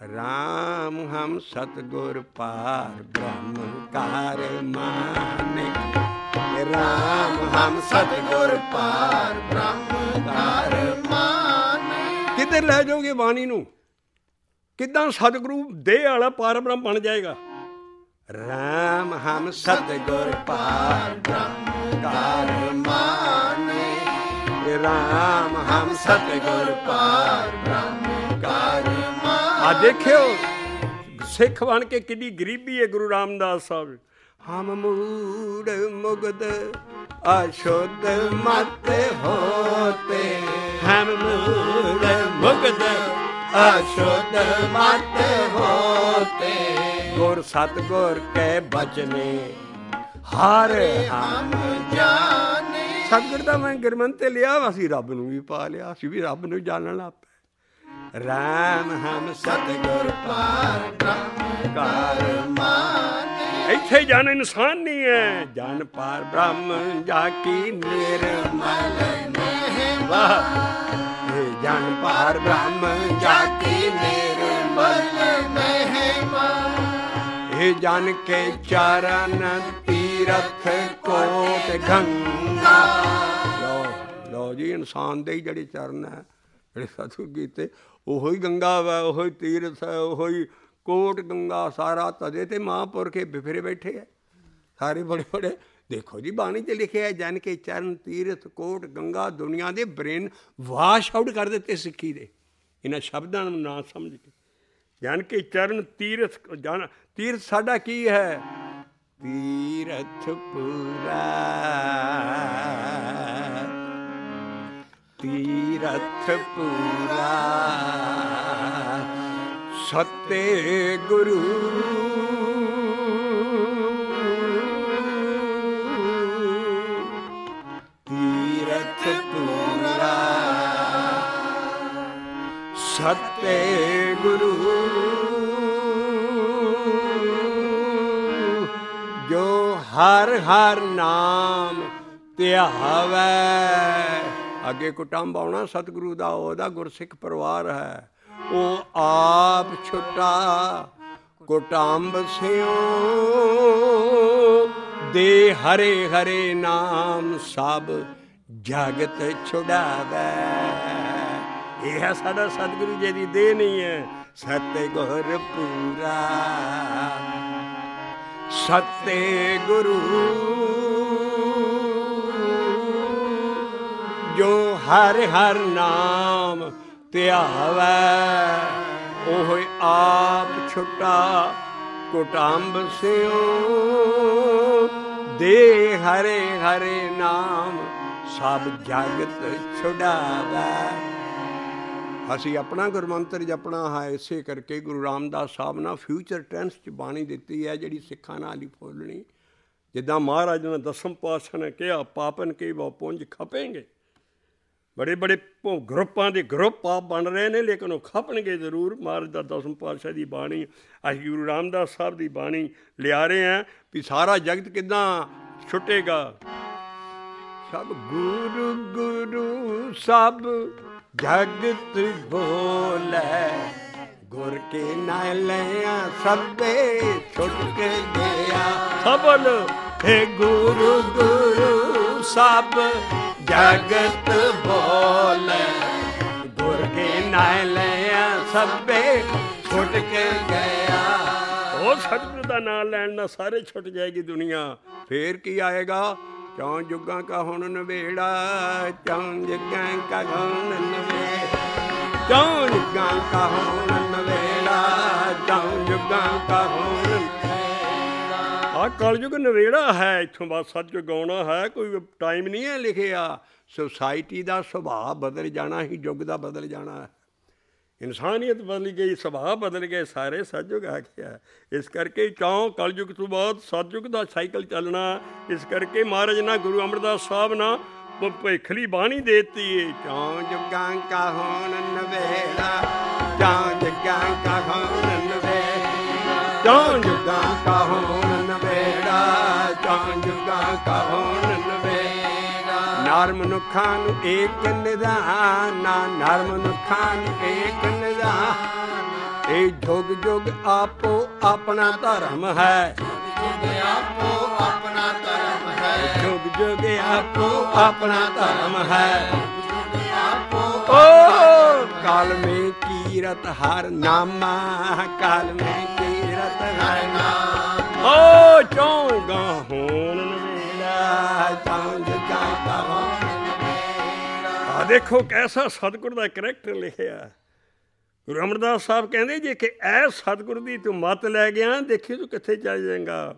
राम हम सतगुर पार ब्रह्म कार माने, राम हम सतगुर पार ब्रह्म कार माने। किधर ले जाओगे बाणी नू? किदां सतगुरु देह वाला पार ब्रह्म बन जाएगा? राम हम सतगुर पार ब्रह्म कार माने, राम हम सतगुर पार ब्रह्म कार माने। आ देखियो सिख बन के कितनी गरीबी है गुरु रामदास साहब। हम मूड मुग्ध अशुद्ध मत होते, हम मूड मुग्ध अशुद्ध मत होते, गुर सतगुर के बचने हर हम जाने। सतगुर दा मैं गुरमंते लिया, असी रब नूं भी पा लिया, असी भी रब नूं जानन लग पे। राम हम सतगुर पार ब्रह्म कार माने। इत्थे जान इंसान नहीं है, जान पार ब्रह्म जाकी निर्मल महिमा, जान पार ब्रह्म जाकी निर्मल महिमा। हे जान के चरण तीरथ कोट गंगा। लो लो जी इंसान दे जिहड़े चरण है जिहड़े सतगुर कीते, ओहो ही गंगा वा, ओहो ही तीरथ है, ओहो ही कोट गंगा। सारा तदे ते महापुरख बिफरे बैठे है सारे बड़े बड़े। देखो जी बाणी च लिखे है, जन के चरण तीरथ कोट गंगा। दुनिया के ब्रेन वाश आउट कर दिते सिੱਖੀ ਦੇ इन्हां शब्दां ਨੂੰ ना समझ के। जन के चरण तीरथ जान, तीरथ साडा की है? तीरथ पूरा, तीरथ पूरा सत्य गुरु। तीरथ पूरा सत्य गुरु, जो हर हर नाम ਧਿਆਵੈ। ਅੱਗੇ ਕੁਟੰਬ ਆਉਣਾ ਸਤਿਗੁਰੂ ਦਾ, ਉਹਦਾ ਗੁਰਸਿੱਖ ਪਰਿਵਾਰ ਹੈ। ਉਹ ਆਪ ਛੁਟਾ ਕੁਟੰਬ ਸਿਓ, ਦੇ ਹਰੇ ਹਰੇ ਨਾਮ ਸਭ ਜਗਤ ਛੁਡਾਵੈ। ਇਹ ਹੈ ਸਾਡਾ ਸਤਿਗੁਰੂ ਜੀ ਦੀ ਦੇਹ ਨਹੀਂ ਹੈ। ਸਤਿਗੁਰ ਪੂਰਾ ਸਤਿਗੁਰੂ, ਜੋ ਹਰ ਹਰ ਨਾਮ ਧਿਆਵੈ। ਉਹ ਆਪ ਛੁਟਾ ਕੁਟੰਬ ਸਿਓ, ਦੇ ਹਰੇ ਹਰੇ ਨਾਮ ਸਭ ਜਗਤ ਛੁਡਾਵੈ। ਅਸੀਂ ਆਪਣਾ ਗੁਰਮੰਤਰ ਜਪਣਾ ਹੈ। ਇਸੇ ਕਰਕੇ ਗੁਰੂ ਰਾਮਦਾਸ ਸਾਹਿਬ ਨਾਲ ਫਿਊਚਰ ਟੈਂਸ 'ਚ ਬਾਣੀ ਦਿੱਤੀ ਹੈ, ਜਿਹੜੀ ਸਿੱਖਾਂ ਨਾਲ ਹੀ ਫੋਲਣੀ। ਜਿੱਦਾਂ ਮਹਾਰਾਜ ਨੇ ਦਸਮ ਪਾਤਸ਼ਾਹ ਨੇ ਕਿਹਾ, ਪਾਪਨ ਕੀ ਬਹੁ ਪੁੰਜ ਖਪੇਂਗੇ। ਬੜੇ ਬੜੇ ਗਰੁੱਪਾਂ ਦੇ ਗਰੁੱਪ ਆਪ ਬਣ ਰਹੇ ਨੇ, ਲੇਕਿਨ ਉਹ ਖਪਣਗੇ ਜ਼ਰੂਰ। ਮਹਾਰਾਜ ਦਾ ਦਸਮ ਪਾਤਸ਼ਾਹ ਦੀ ਬਾਣੀ, ਅਸੀਂ ਗੁਰੂ ਰਾਮਦਾਸ ਸਾਹਿਬ ਦੀ ਬਾਣੀ ਲਿਆ ਰਹੇ ਹਾਂ ਵੀ ਸਾਰਾ ਜਗਤ ਕਿੱਦਾਂ ਛੁੱਟੇਗਾ। ਸਭ ਗੁਰੂ ਗੁਰੂ ਸਭ ਜਗਤ ਬੋਲੇ, ਗੁਰ ਕੇ ਨਾਲਿਆਂ ਸਭੇ ਛੁੱਟ ਗਿਆ। ਸਬਲ ਹੈ ਗੁਰੂ ਗੁਰੂ ਸਭ ਜਗਤ ਬੋਲੇ, ਗੁਰ ਕੇ ਨਾਲਿਆਂ ਸਭੇ ਛੁੱਟ ਕੇ ਗਿਆ। ਉਹ ਸਤਿਗੁਰੂ ਦਾ ਨਾਮ ਲੈਣ ਨਾਲ ਸਾਰੇ ਛੁੱਟ ਜਾਏਗੀ ਦੁਨੀਆ। ਫੇਰ ਕੀ ਆਏਗਾ? ਚੌਂ ਜੁਗਾਂ ਕਾ ਹੁਣ ਨਵੇੜਾ, ਚੌਂ ਜੁਗਾਂ ਕਾ ਹੁਣ ਨਵੇੜਾ, ਚੌਂ ਜੁਗਾਂ ਕਾ ਹੁਣ ਨਵੇੜਾ, ਚੌਂ ਜੁਗਾਂ ਕਾ ਹੁਣ ਨਵੇੜਾ। ਆਹ ਕਲਯੁਗ ਨਵੇੜਾ ਹੈ, ਇੱਥੋਂ ਬਾਅਦ ਸਤਿਯੁਗ ਆਉਣਾ ਹੈ। ਕੋਈ ਟਾਈਮ ਨਹੀਂ ਹੈ ਲਿਖਿਆ। ਸੁਸਾਇਟੀ ਦਾ ਸੁਭਾਅ ਬਦਲ ਜਾਣਾ ਹੀ ਯੁੱਗ ਦਾ ਬਦਲ ਜਾਣਾ ਹੈ। ਇਨਸਾਨੀਅਤ ਬਦਲ ਗਈ, ਸੁਭਾਅ ਬਦਲ ਗਏ, ਸਾਰੇ ਸਤਿਯੁਗ ਆ ਗਿਆ। ਇਸ ਕਰਕੇ ਚੌਂ ਕਲਯੁਗ ਤੋਂ ਬਾਅਦ ਸਤਿਯੁਗ ਦਾ ਸਾਈਕਲ ਚੱਲਣਾ। ਇਸ ਕਰਕੇ ਮਹਾਰਾਜ ਨਾ ਗੁਰੂ ਅਮਰਦਾਸ ਸਾਹਿਬ ਨਾ ਭਵਿੱਖਲੀ ਬਾਣੀ ਦੇ ਦਿੱਤੀ ਏ। ਚੌਂ ਜੁਗਾਂ ਕਾ ਹੁਣ ਨਵੇੜਾ, ਚੌਂ ਜੁਗਾਂ ਕਾ ਹੁਣ ਨਵੇੜਾ, ਚੌਂ ਜੁਗਾਂ ਕਾ ਹੁਣ ਨਵੇੜਾ, ਚੌਂ ਜੁਗਾਂ ਕਾ ਹੁਣ ਨਵੇੜਾ। ਨਰ ਮਨੁੱਖਾਂ ਨੂੰ ਏਕ ਨਿਧਾਨਾ, ਨਰ ਮਨੁੱਖਾਂ ਨੂੰ ਏਕ ਨਿਧਾਨ, ਇਹ ਜੁਗ ਜੁਗ ਆਪੋ ਆਪਣਾ ਧਰਮ ਹੈ, ਜੁਗ ਆਪੋ ਆਪਣਾ ਧਰਮ ਹੈ, ਜੁਗ ਜੁਗ ਆਪੋ ਆਪਣਾ ਧਰਮ ਹੈ। ਆਪੋ ਓ ਕਾਲ ਮੇ ਕੀਰਤ ਹਰ ਨਾਮਾ, ਕਾਲ ਮੇ ਕੀਰਤ ਹਰ ਨਾਮ। ਓ ਚੌਂ ਗਾਹੋਂ ਨਵੇੜਾ, ਚੌਂ ਜਗਾਂ ਕਾ। ਆ ਦੇਖੋ ਕੈਸਾ ਸਤਿਗੁਰ ਦਾ ਕਰੈਕਟਰ ਲਿਖਿਆ। ਗੁਰੂ ਅਮਰਦਾਸ ਸਾਹਿਬ ਕਹਿੰਦੇ ਜੇ ਕਿ ਐ ਸਤਿਗੁਰ ਦੀ ਤੂੰ ਮੱਤ ਲੈ ਗਿਆ, ਦੇਖੀ ਤੂੰ ਕਿੱਥੇ ਚੱਲ ਜਾਏਗਾ।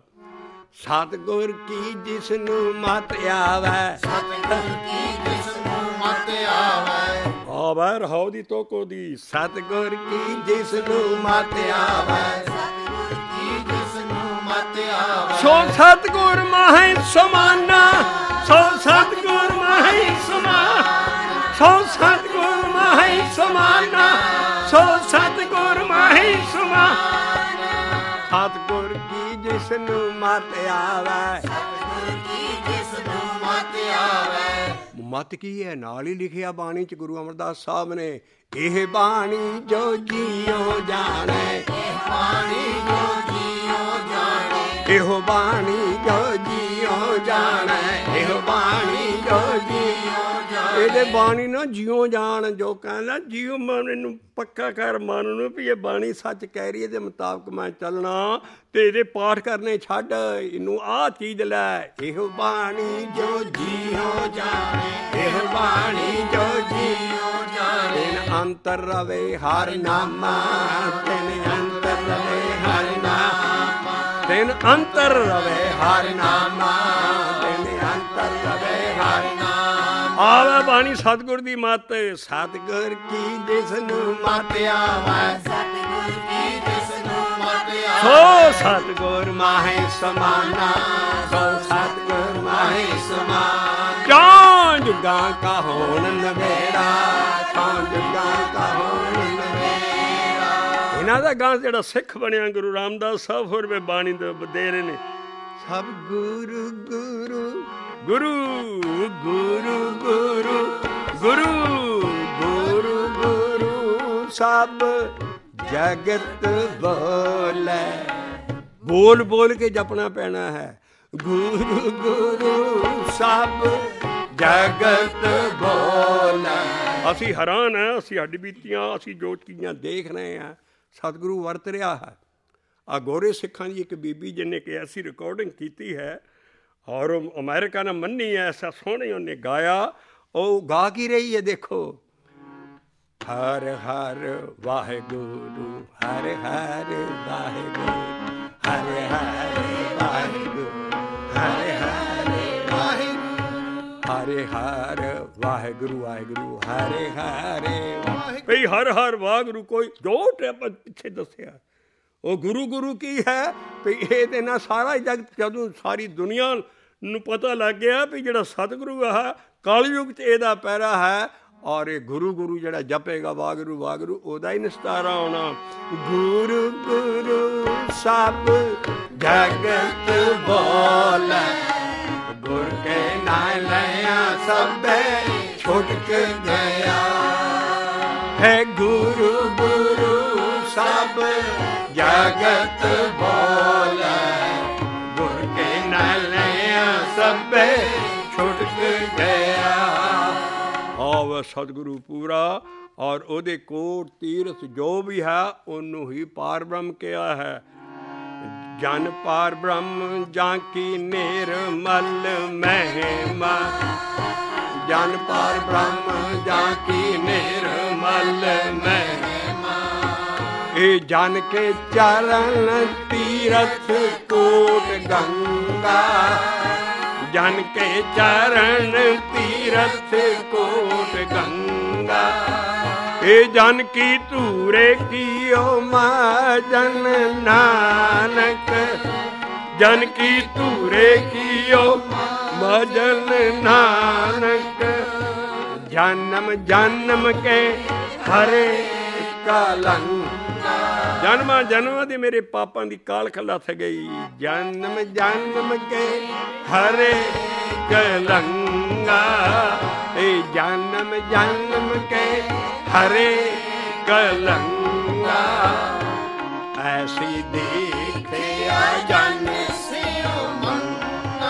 ਸਤਿਗੁਰ ਕੀ ਜਿਸ ਨੂੰ ਮੱਤ ਆਵੈ, ਸਤਿਗੁਰ ਕੀ ਜਿਸ ਨੂੰ ਮੱਤ ਆਵੈ, ਆਵੈ ਰਹਾਉ ਦੀ ਤੋਕੋ ਦੀ। ਸਤਿਗੁਰ ਕੀ ਜਿਸ ਨੂੰ ਮੱਤ ਆਵੈ, ਸਤਿਗੁਰ ਕੀ ਜਿਸ ਨੂੰ ਮੱਤ ਆਵੈ। ਸੋ ਸਤਿਗੁਰ ਮਾਹੀ ਸਮਾਨਾ, ਸੋ ਸਤਿਗੁਰ ਮਾਹੀ ਸਮਾਨਾ, ਸੋ ਸਤਿਗੁਰ ਮਾਹੀ ਸਮਾਨਾ, ਸੋ ਸਤਿਗੁਰ ਮਾਹੀ ਸਮਾਨਾ। ਸਤਿਗੁਰ ਕੀ ਜਿਸ ਨੂੰ ਮੱਤ ਆਵੈ, ਸਤਿਗੁਰ ਕੀ ਜਿਸ ਨੂੰ ਮੱਤ ਆਵੈ। ਮੱਤ ਕੀ ਹੈ? ਨਾਲ ਹੀ ਲਿਖਿਆ ਬਾਣੀ ਚ ਗੁਰੂ ਅਮਰਦਾਸ ਸਾਹਿਬ ਨੇ, ਇਹ ਬਾਣੀ ਜੋ ਜੀਉ ਜਾਣੈ, ਇਹ ਬਾਣੀ ਜੋ ਜੀਉ ਜਾਣੈ, ਇਹੋ ਬਾਣੀ ਜੋ ਜੀਉ ਜਾਣੈ, ਇਹੋ ਬਾਣੀ ਜੋ ਜੀਉ ਜਾਣੈ। ਇਹਦੇ ਬਾਣੀ ਨਾ ਜਿਉ ਜਾਣ, ਜੋ ਕਹਿੰਦਾ ਜੀਉ ਮਨ ਨੂੰ ਪੱਕਾ ਕਰ, ਮਨ ਨੂੰ ਵੀ ਇਹ ਬਾਣੀ ਸੱਚ ਕਹਿ ਰਹੀ ਹੈ, ਇਹਦੇ ਮੁਤਾਬਕ ਮੈਂ ਚੱਲਣਾ ਤੇ ਇਹਦੇ ਪਾਠ ਕਰਨੇ ਛੱਡ, ਇਹਨੂੰ ਆਹ ਚੀਜ਼ ਲੈ। ਇਹੋ ਬਾਣੀ ਜੋ ਜੀਉ ਜਾਣੈ, ਇਹੋ ਬਾਣੀ ਜੋ ਜੀਉ ਜਾਣੈ। ਤਿਨ ਅੰਤਰ ਰਵੇ ਹਰ ਨਾਮਾ, ਤਿਨ ਅੰਤਰ ਰਵੇ ਹਰ ਨਾਮਾ, ਤਿਨ ਅੰਤਰ ਰਵੇ ਹਰ ਨਾਮਾ, ਤਿਨ ਅੰਤਰ ਰਵੇ ਹਰ ਨਾਮ। ਆਵੇ ਬਾਣੀ ਸਤਿਗੁਰ ਦੀ ਮੱਤ, ਸਤਿਗੁਰ ਕੀ ਜਿਸ ਨੂੰ ਮੱਤ ਆਵੈ, ਸਤਿਗੁਰ ਕੀ ਜਿਸ ਨੂੰ ਮੱਤ ਆਵੈ। ਸੋ ਸਤਿਗੁਰ ਮਾਹੇ ਸਮਾਨਾ, ਸੋ ਸਤਿਗੁਰ ਮਾਹੇ ਸਮਾਨਾ। ਚੌਂ ਜੁਗਾਂ ਕਾ ਹੋਣ ਨਵੇੜਾ, ਚੌਂ ਜੁਗਾਂ ਕਾ ਹੋਣ ਨਵੇੜਾ। ਇਹਨਾਂ ਦਾ ਗਾਂ ਜਿਹੜਾ ਸਿੱਖ ਬਣਿਆ ਗੁਰੂ ਰਾਮਦਾਸ ਸਾਹਿਬ ਹੋਰ ਵੀ ਬਾਣੀ ਦੇ ਦੇ ਰਹੇ ਨੇ। ਸਭ ਗੁਰੂ ਗੁਰੂ ਗੁਰੂ ਗੁਰੂ ਗੁਰੂ ਗੁਰੂ ਗੁਰੂ ਗੁਰੂ ਸਭ ਜਗਤ ਬੋਲੇ। ਬੋਲ ਬੋਲ ਕੇ ਜਪਣਾ ਪੈਣਾ ਹੈ। ਗੁਰੂ ਗੁਰੂ ਸਭ ਜਗਤ ਬੋਲੇ। ਅਸੀਂ ਹੈਰਾਨ ਹਾਂ, ਅਸੀਂ ਹੱਡ ਬੀਤੀਆਂ, ਅਸੀਂ ਜੋ ਚੀਜ਼ਾਂ ਦੇਖ ਰਹੇ ਹਾਂ ਸਤਿਗੁਰੂ ਵਰਤ ਰਿਹਾ ਹੈ। ਆ ਗੋਰੇ ਸਿੱਖਾਂ ਦੀ ਇੱਕ ਬੀਬੀ ਜਿਹਨੇ ਕਿ ਐਸੀ ਰਿਕਾਰਡਿੰਗ ਕੀਤੀ ਹੈ ਔਰ ਅਮਰੀਕਾ ਨੇ ਮੰਨੀ ਹੈ, ਐਸਾ ਸੋਹਣੇ ਉਹਨੇ ਗਾਇਆ। ਉਹ ਗਾ ਕੀ ਰਹੀ ਹੈ ਦੇਖੋ, ਹਰ ਹਰ ਵਾਹਿਗੁਰੂ, ਹਰ ਹਰ ਵਾਹਿਗੁਰੂ, ਹਰ ਹਰ ਵਾਹਿਗੁਰੂ, ਹਰ ਹਰ ਵਾਹਿਗੁਰੂ, ਹਰ ਹਰ ਵਾਹਿਗੁਰੂ, ਵਾਹਿਗੁਰੂ ਹਰ ਹਰ ਭਈ ਹਰ ਹਰ ਵਾਹਿਗੁਰੂ। ਕੋਈ ਜੋ ਆਪਾਂ ਪਿੱਛੇ ਦੱਸਿਆ ਉਹ ਗੁਰੂ ਗੁਰੂ ਕੀ ਹੈ ਵੀ ਇਹਦੇ ਨਾਲ ਸਾਰਾ ਜਗਤ, ਜਦੋਂ ਸਾਰੀ ਦੁਨੀਆ ਨੂੰ ਪਤਾ ਲੱਗ ਗਿਆ ਵੀ ਜਿਹੜਾ ਸਤਿਗੁਰੂ ਆ ਕਲਯੁਗ 'ਚ ਇਹਦਾ ਪੈਰਾ ਹੈ ਔਰ ਇਹ ਗੁਰੂ ਗੁਰੂ ਜਿਹੜਾ ਜਪੇਗਾ ਵਾਹਿਗੁਰੂ ਵਾਹਿਗੁਰੂ ਉਹਦਾ ਹੀ ਨਿਸਤਾਰਾ ਆਉਣਾ। ਗੁਰੂ ਗੁਰੂ ਸਭ ਜਗਤ ਬੋਲੇ, ਗੁਰ ਕੇ ਨਾਮ ਲਿਆ ਸਭੇ ਛੁਟਕ ਗਿਆ ਹੈ। ਗੁਰੂ ਗੁਰੂ ਸਭ ਜਗਤ ਬੋਲੇ, ਗੁਰ ਕੇ ਨਾਮ ਲਿਆ ਸਭੇ ਛੁਟਕ ਗਿਆ। ਆਵੇ ਸਤਿਗੁਰੂ ਪੂਰਾ ਔਰ ਉਹਦੇ ਕੋਟ ਤੀਰਥ ਜੋ ਵੀ ਹੈ ਉਹਨੂੰ ਹੀ ਪਾਰ ਬ੍ਰਹਮ ਕਿਹਾ ਹੈ। ਜਨ ਪਾਰ ਬ੍ਰਹਮ ਜਾਂ ਕੀ ਨਿਰਮਲ ਮਹਿਮਾ, ਜਨ ਪਾਰ ਬ੍ਰਹਮ ਜਾਂ ਕੀ ਨਿਰਮਲ ਮਹਿਮਾ। ਇਹ ਜਨ ਕੇ ਚਰਨ ਤੀਰਥ ਕੋਟ ਗੰਗਾ, ਜਨ ਕੇ ਚਰਨ ਤੀਰਥ ਕੋਟ ਗੰਗਾ। ਇਹ ਜਨ ਕੀ ਧੂਰੇ ਕੀਓ ਮਜਨ ਨਾਨਕ, ਜਨ ਕੀ ਧੂਰੇ ਕੀਓ ਮਜਨ ਨਾਨਕ। ਜਨਮ ਜਨਮ ਕੇ ਹਰੇ ਕਲੰਕ, ਜਨਮਾਂ ਜਨਮਾਂ ਦੀ ਮੇਰੇ ਪਾਪਾਂ ਦੀ ਕਾਲਖ ਲੱਥ ਗਈ। ਜਨਮ ਜਨਮ ਕੇ ਹਰੇ ਕਲੰਗਾ, ਇਹ ਜਨਮ ਜਨਮ ਕੇ ਹਰੇ ਕਲੰਗਾ। ਐਸੀ ਦੇਖਿਆ ਜਨ ਸਿਉ ਮੰਗਾ,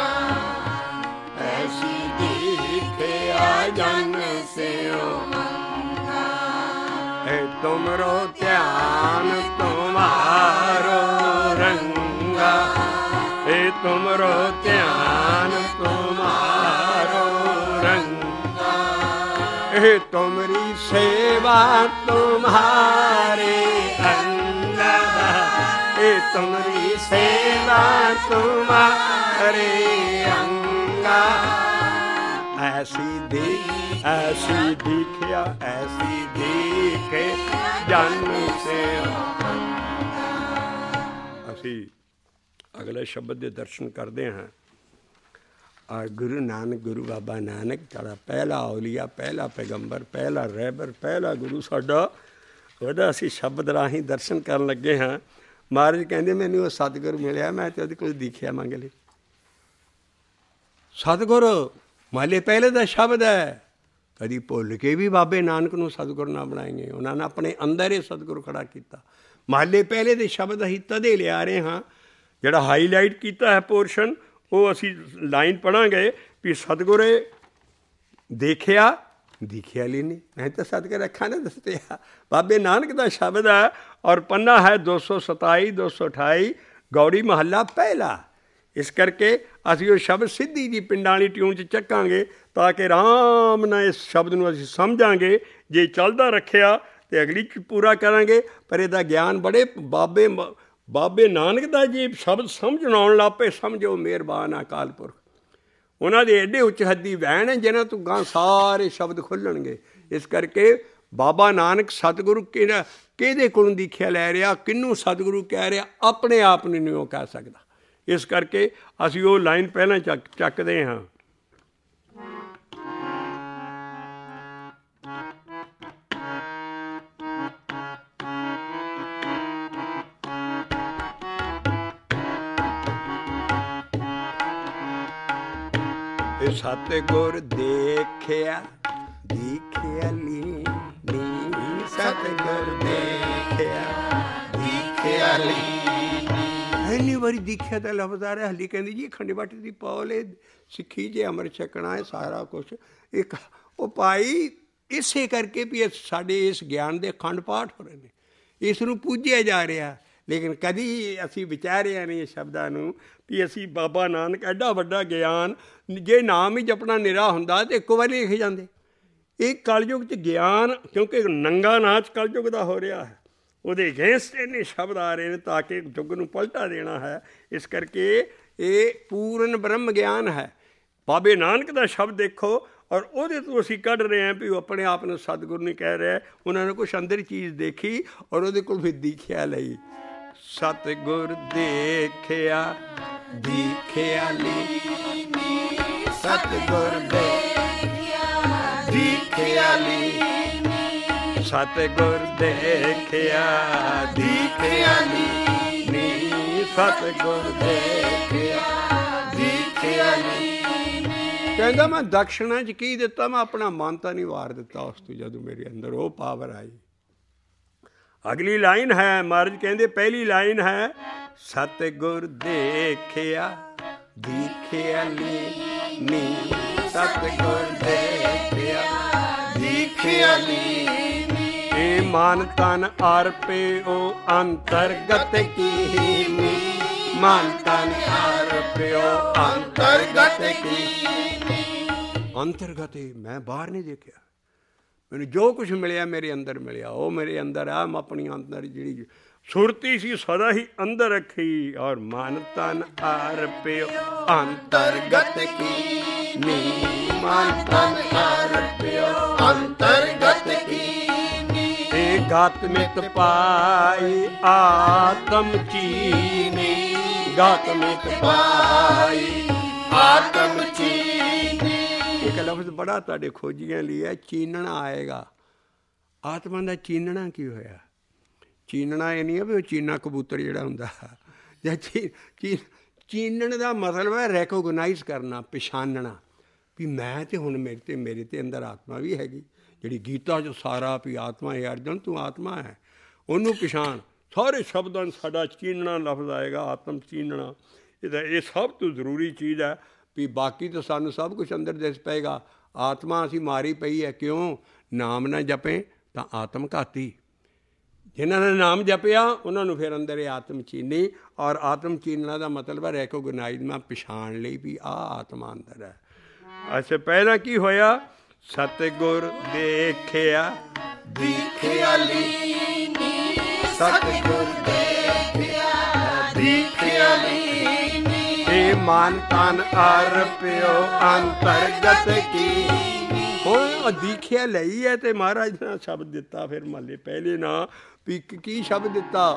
ਐਸੀ ਦੇਖਿਆ ਜਨ ਸਿਉ ਮੰਗਾ। ਏ ਤੁਮਰੋ ਧਿਆਨ ਤੁਮਾਰੋ ਰੰਗਾ, ਏ ਤੁਮਰੋ ਧਿਆਨ ਤੁਮਾਰੋ ਰੰਗਾ। ਏ ਤੁਮਰੀ ਸੇਵਾ ਤੁਮਾਰੇ ਅੰਗਾ, ਏ ਤੁਮਰੀ ਸੇਵਾ ਤੁਮਾਰੇ ਅੰਗਾ। ਐਸੀ ਦੇਖ ਐਸੀ ਦੇਖਿਆ ਐਸੀ ਦੇਖੇ ਜਨ ਸਿਉ। ਅਸੀਂ ਅਗਲੇ ਸ਼ਬਦ ਦੇ ਦਰਸ਼ਨ ਕਰਦੇ ਹਾਂ। ਔਰ ਗੁਰੂ ਨਾਨਕ ਗੁਰੂ ਬਾਬਾ ਨਾਨਕ ਜਿਹੜਾ ਪਹਿਲਾ ਔਲੀਆ, ਪਹਿਲਾ ਪੈਗੰਬਰ, ਪਹਿਲਾ ਰਹਿਬਰ, ਪਹਿਲਾ ਗੁਰੂ ਸਾਡਾ, ਉਹਦਾ ਅਸੀਂ ਸ਼ਬਦ ਰਾਹੀਂ ਦਰਸ਼ਨ ਕਰਨ ਲੱਗੇ ਹਾਂ। ਮਹਾਰਾਜ ਕਹਿੰਦੇ ਮੈਨੂੰ ਉਹ ਸਤਿਗੁਰ ਮਿਲਿਆ, ਮੈਂ ਤਾਂ ਉਹਦੇ ਕੋਲ ਦੀਖਿਆ ਮੰਗ ਲਈ। ਸਤਿਗੁਰ ਮਾਲੇ ਪਹਿਲੇ ਦਾ ਸ਼ਬਦ ਹੈ। ਕਦੀ ਭੁੱਲ ਕੇ ਵੀ ਬਾਬੇ ਨਾਨਕ ਨੂੰ ਸਤਿਗੁਰ ਨਾ ਬਣਾਏਂਗੇ। ਉਹਨਾਂ ਨੇ ਆਪਣੇ ਅੰਦਰ ਹੀ ਸਤਿਗੁਰ ਖੜਾ ਕੀਤਾ। ਮਾਲੇ ਪਹਿਲੇ ਦੇ ਸ਼ਬਦ ਅਸੀਂ ਤਦੇ ਲਿਆ ਰਹੇ ਹਾਂ। ਜਿਹੜਾ ਹਾਈਲਾਈਟ ਕੀਤਾ ਹੈ ਪੋਰਸ਼ਨ, ਉਹ ਅਸੀਂ ਲਾਈਨ ਪੜ੍ਹਾਂਗੇ ਵੀ ਸਤਿਗੁਰੇ ਦੇਖਿਆ ਦਿਖਿਆ ਲਈ ਨਹੀਂ। ਨਹੀਂ ਤਾਂ ਸਤਿਗੁਰ ਅੱਖਾਂ ਨੇ ਦੱਸਿਆ। ਬਾਬੇ ਨਾਨਕ ਦਾ ਸ਼ਬਦ ਹੈ ਔਰ ਪੰਨਾ ਹੈ ਦੋ ਸੌ ਸਤਾਈ ਦੋ ਸੌ ਅਠਾਈ, ਗੌੜੀ ਮਹੱਲਾ ਪਹਿਲਾ। ਇਸ ਕਰਕੇ ਅਸੀਂ ਉਹ ਸ਼ਬਦ ਸਿੱਧੀ ਜੀ ਪਿੰਡਾਂ ਵਾਲੀ ਟਿਊਨ 'ਚ ਚੱਕਾਂਗੇ ਤਾਂ ਕਿ ਆਰਾਮ ਨਾਲ ਇਸ ਸ਼ਬਦ ਨੂੰ ਅਸੀਂ ਸਮਝਾਂਗੇ। ਜੇ ਚੱਲਦਾ ਰੱਖਿਆ ਤਾਂ ਅਗਲੀ 'ਚ ਪੂਰਾ ਕਰਾਂਗੇ। ਪਰ ਇਹਦਾ ਗਿਆਨ ਬੜੇ ਬਾਬੇ ਬਾਬੇ ਨਾਨਕ ਦਾ ਜੇ ਸ਼ਬਦ ਸਮਝਣ ਆਉਣ ਲੱਗ ਪਏ, ਸਮਝੋ ਮਿਹਰਬਾਨ ਆ ਅਕਾਲ ਪੁਰਖ। ਉਹਨਾਂ ਦੇ ਐਡੇ ਉੱਚ ਹੱਦੀ ਵਹਿਣ ਹੈ ਜਿਹਨਾਂ ਤੋਂ ਗਾਂ ਸਾਰੇ ਸ਼ਬਦ ਖੁੱਲ੍ਹਣਗੇ। ਇਸ ਕਰਕੇ ਬਾਬਾ ਨਾਨਕ ਸਤਿਗੁਰੂ ਕਿਹੜਾ ਕਿਹਦੇ ਕੋਲੋਂ ਦੀਖਿਆ ਲੈ ਰਿਹਾ, ਕਿਹਨੂੰ ਸਤਿਗੁਰੂ ਕਹਿ ਰਿਹਾ, ਆਪਣੇ ਆਪ ਨੂੰ ਨਹੀਂ ਉਹ ਕਹਿ ਸਕਦਾ। ਇਸ ਕਰਕੇ ਅਸੀਂ ਉਹ ਲਾਈਨ ਪਹਿਲਾਂ ਚੱਕ ਚੱਕਦੇ ਹਾਂ। ਸਤਿਗੁਰ ਦੇਖਿਆ ਦੇਖਿਆ ਲੀ ਨੀ, ਸਤਿਗੁਰ ਦੇਖਿਆ ਦੇਖਿਆ ਲੀ। ਇੰਨੀ ਵਾਰੀ ਦੇਖਿਆ ਤਾਂ ਲਫ਼ਜ਼ ਆ ਰਿਹਾ। ਹਲੀ ਕਹਿੰਦੀ ਜੀ ਖੰਡ ਬਾਟੀ ਦੀ ਪੌਲੇ ਸਿੱਖੀ ਜੇ ਅੰਮ੍ਰਿਤ ਛਕਣਾ ਹੈ ਸਾਰਾ ਕੁਛ ਇੱਕ ਉਹ ਭਾਈ ਇਸੇ ਕਰਕੇ ਵੀ ਸਾਡੇ ਇਸ ਗਿਆਨ ਦੇ ਅਖੰਡ ਪਾਠ ਹੋ ਰਹੇ ਨੇ, ਇਸ ਨੂੰ ਪੂਜਿਆ ਜਾ ਰਿਹਾ। ਲੇਕਿਨ ਕਦੀ ਅਸੀਂ ਵਿਚਾਰਿਆ ਨਹੀਂ ਇਹ ਸ਼ਬਦਾਂ ਨੂੰ ਵੀ ਅਸੀਂ ਬਾਬਾ ਨਾਨਕ ਐਡਾ ਵੱਡਾ ਗਿਆਨ, ਜੇ ਨਾਮ ਹੀ ਜਪਣਾ ਨਿਰਾ ਹੁੰਦਾ ਤਾਂ ਇੱਕੋ ਵਾਰੀ ਲਿਖ ਜਾਂਦੇ। ਇਹ ਕਲਯੁਗ 'ਚ ਗਿਆਨ, ਕਿਉਂਕਿ ਨੰਗਾ ਨਾਚ ਕਲਯੁਗ ਦਾ ਹੋ ਰਿਹਾ ਹੈ, ਉਹਦੇ ਅਗੇਂਸਟ ਇੰਨੇ ਸ਼ਬਦ ਆ ਰਹੇ ਨੇ ਤਾਂ ਕਿ ਯੁੱਗ ਨੂੰ ਪਲਟਾ ਦੇਣਾ ਹੈ। ਇਸ ਕਰਕੇ ਇਹ ਪੂਰਨ ਬ੍ਰਹਮ ਗਿਆਨ ਹੈ। ਬਾਬੇ ਨਾਨਕ ਦਾ ਸ਼ਬਦ ਦੇਖੋ ਔਰ ਉਹਦੇ ਤੋਂ ਅਸੀਂ ਕੱਢ ਰਹੇ ਹਾਂ ਵੀ ਉਹ ਆਪਣੇ ਆਪ ਨੂੰ ਸਤਿਗੁਰੂ ਨਹੀਂ ਕਹਿ ਰਿਹਾ। ਉਹਨਾਂ ਨੇ ਕੁਛ ਅੰਦਰ ਚੀਜ਼ ਦੇਖੀ ਔਰ ਉਹਦੇ ਕੋਲ ਫਿਰ ਦੀਖਿਆ ਲਈ। ਸਤਿਗੁਰ ਦੇਖਿਆ ਦੀਖਿਆ ਲਈ, ਸਤਿਗੁਰ ਦੇਖਿਆ ਦੀਖਿਆ ਲਈ, ਸਤਿਗੁਰ ਦੇਖਿਆ ਦੀਖਿਆ ਲਈ ਨੀ, ਸਤਿਗੁਰ ਦੇਖਿਆ ਦੀਖਿਆ ਲਈ। ਕਹਿੰਦਾ ਮੈਂ ਦਕਸ਼ਣਾ 'ਚ ਕੀ ਦਿੱਤਾ, ਮੈਂ ਆਪਣਾ ਮਨ ਤਾਂ ਨਹੀਂ ਵਾਰ ਦਿੱਤਾ ਉਸ ਤੋਂ ਜਦੋਂ ਮੇਰੇ ਅੰਦਰ ਉਹ ਪਾਵਰ ਆਈ। ਅਗਲੀ ਲਾਈਨ ਹੈ, ਮਹਾਰਾਜ ਕਹਿੰਦੇ ਪਹਿਲੀ ਲਾਈਨ ਹੈ ਸਤਿਗੁਰ ਦੇਖਿਆ ਦੀਖਿਆ ਲਈ ਨੀ, ਸਤਿਗੁਰ ਦੇਖਿਆ ਦੀਖਿਆ ਲਈ। ਇਹ ਮਨ ਤਨ ਅਰਪਿਓ ਅੰਤਰਗਤ ਕੀਨੀ, ਮਨ ਤਨ ਅਰਪਿਓ ਅੰਤਰਗਤ ਕੀਨੀ। ਅੰਤਰਗਤ ਮੈਂ ਬਾਹਰ ਨਹੀਂ ਦੇਖਿਆ, ਮੈਨੂੰ ਜੋ ਕੁਛ ਮਿਲਿਆ ਮੇਰੇ ਅੰਦਰ ਮਿਲਿਆ, ਉਹ ਮੇਰੇ ਅੰਦਰ ਆ। ਮੈਂ ਆਪਣੀ ਅੰਦਰ ਜਿਹੜੀ ਸੁਰਤੀ ਸੀ ਸਦਾ ਹੀ ਅੰਦਰ ਰੱਖੀ। ਔਰ ਮਨ ਤਨ ਅਰਪਿਓ ਅੰਤਰਗਤ ਕੀਨੀ, ਮਨ ਤਨ ਅਰਪਿਓ ਅੰਤਰਗਤ ਕੀਨੀ। ਇਹ ਗਤ ਮਿਤ ਪਾਈ ਆਤਮ ਚੀਨੀ, ਗਤ ਮਿਤ ਪਾਈ ਆਤਮ ਚੀਨੀ। ਇੱਕ ਲਫ਼ਜ਼ ਬੜਾ ਤੁਹਾਡੇ ਖੋਜੀਆਂ ਲਈ ਹੈ, ਚੀਨਣਾ ਆਏਗਾ। ਆਤਮਾ ਦਾ ਚੀਨਣਾ ਕੀ ਹੋਇਆ? ਚੀਨਣਾ ਇਹ ਨਹੀਂ ਹੈ ਵੀ ਉਹ ਚੀਨਾ ਕਬੂਤਰ ਜਿਹੜਾ ਹੁੰਦਾ ਜਾਂ ਚੀ ਚੀ ਚੀਨਣ ਦਾ ਮਤਲਬ ਹੈ ਰੈਕੋਗਨਾਈਜ਼ ਕਰਨਾ, ਪਛਾਣਨਾ ਵੀ ਮੈਂ ਤੇ ਹੁਣ ਮੇਰੇ ਤੇ ਮੇਰੇ ਤੇ ਅੰਦਰ ਆਤਮਾ ਵੀ ਹੈਗੀ। ਜਿਹੜੀ ਗੀਤਾ 'ਚ ਸਾਰਾ ਵੀ ਆਤਮਾ ਹੈ ਅਰਜਨ ਤੂੰ ਆਤਮਾ ਹੈ, ਉਹਨੂੰ ਪਛਾਣ। ਸਾਰੇ ਸ਼ਬਦਾਂ 'ਚ ਸਾਡਾ ਚੀਨਣਾ ਲਫ਼ਜ਼ ਆਏਗਾ, ਆਤਮ ਚੀਨਣਾ। ਇਹਦਾ ਇਹ ਸਭ ਤੋਂ ਜ਼ਰੂਰੀ ਚੀਜ਼ ਹੈ ਵੀ ਬਾਕੀ ਤਾਂ ਸਾਨੂੰ ਸਭ ਕੁਛ ਅੰਦਰ ਦਿਸ ਪਏਗਾ। ਆਤਮਾ ਅਸੀਂ ਮਾਰੀ ਪਈ ਹੈ, ਕਿਉਂ? ਨਾਮ ਨਾ ਜਪੇ ਤਾਂ ਆਤਮ ਘਾਤੀ। ਜਿਨ੍ਹਾਂ ਨੇ ਨਾਮ ਜਪਿਆ ਉਹਨਾਂ ਨੂੰ ਫਿਰ ਅੰਦਰ ਇਹ ਆਤਮ ਚੀਨੀ। ਔਰ ਆਤਮ ਚੀਨਣਾ ਦਾ ਮਤਲਬ ਹੈ ਰੈਕੋਗਨਾਈਜ਼ ਮੈਂ ਪਛਾਣ ਲਈ ਵੀ ਆਹ ਆਤਮਾ ਅੰਦਰ ਹੈ। ਅੱਛਾ, ਪਹਿਲਾਂ ਕੀ ਹੋਇਆ? ਸਤਿਗੁਰ ਦੇਖਿਆ ਦੀਖਿਆ ਲੀਨੀ, ਸਤਿਗੁਰ ਦੇਖਿਆ ਦੀਖਿਆ ਲੀਨੀ। ਇਹ ਮਨ ਤਨ ਅਰਪਿਓ ਅੰਤਰਗਤ ਕੀਨੀ। ਹੁਣ ਦੀਖਿਆ ਲਈ ਹੈ ਤੇ ਮਹਾਰਾਜ ਨੇ ਸ਼ਬਦ ਦਿੱਤਾ ਫਿਰ ਮਹੱਲੇ ਪਹਿਲੇ ਨਾ ਵੀ ਕੀ ਸ਼ਬਦ ਦਿੱਤਾ?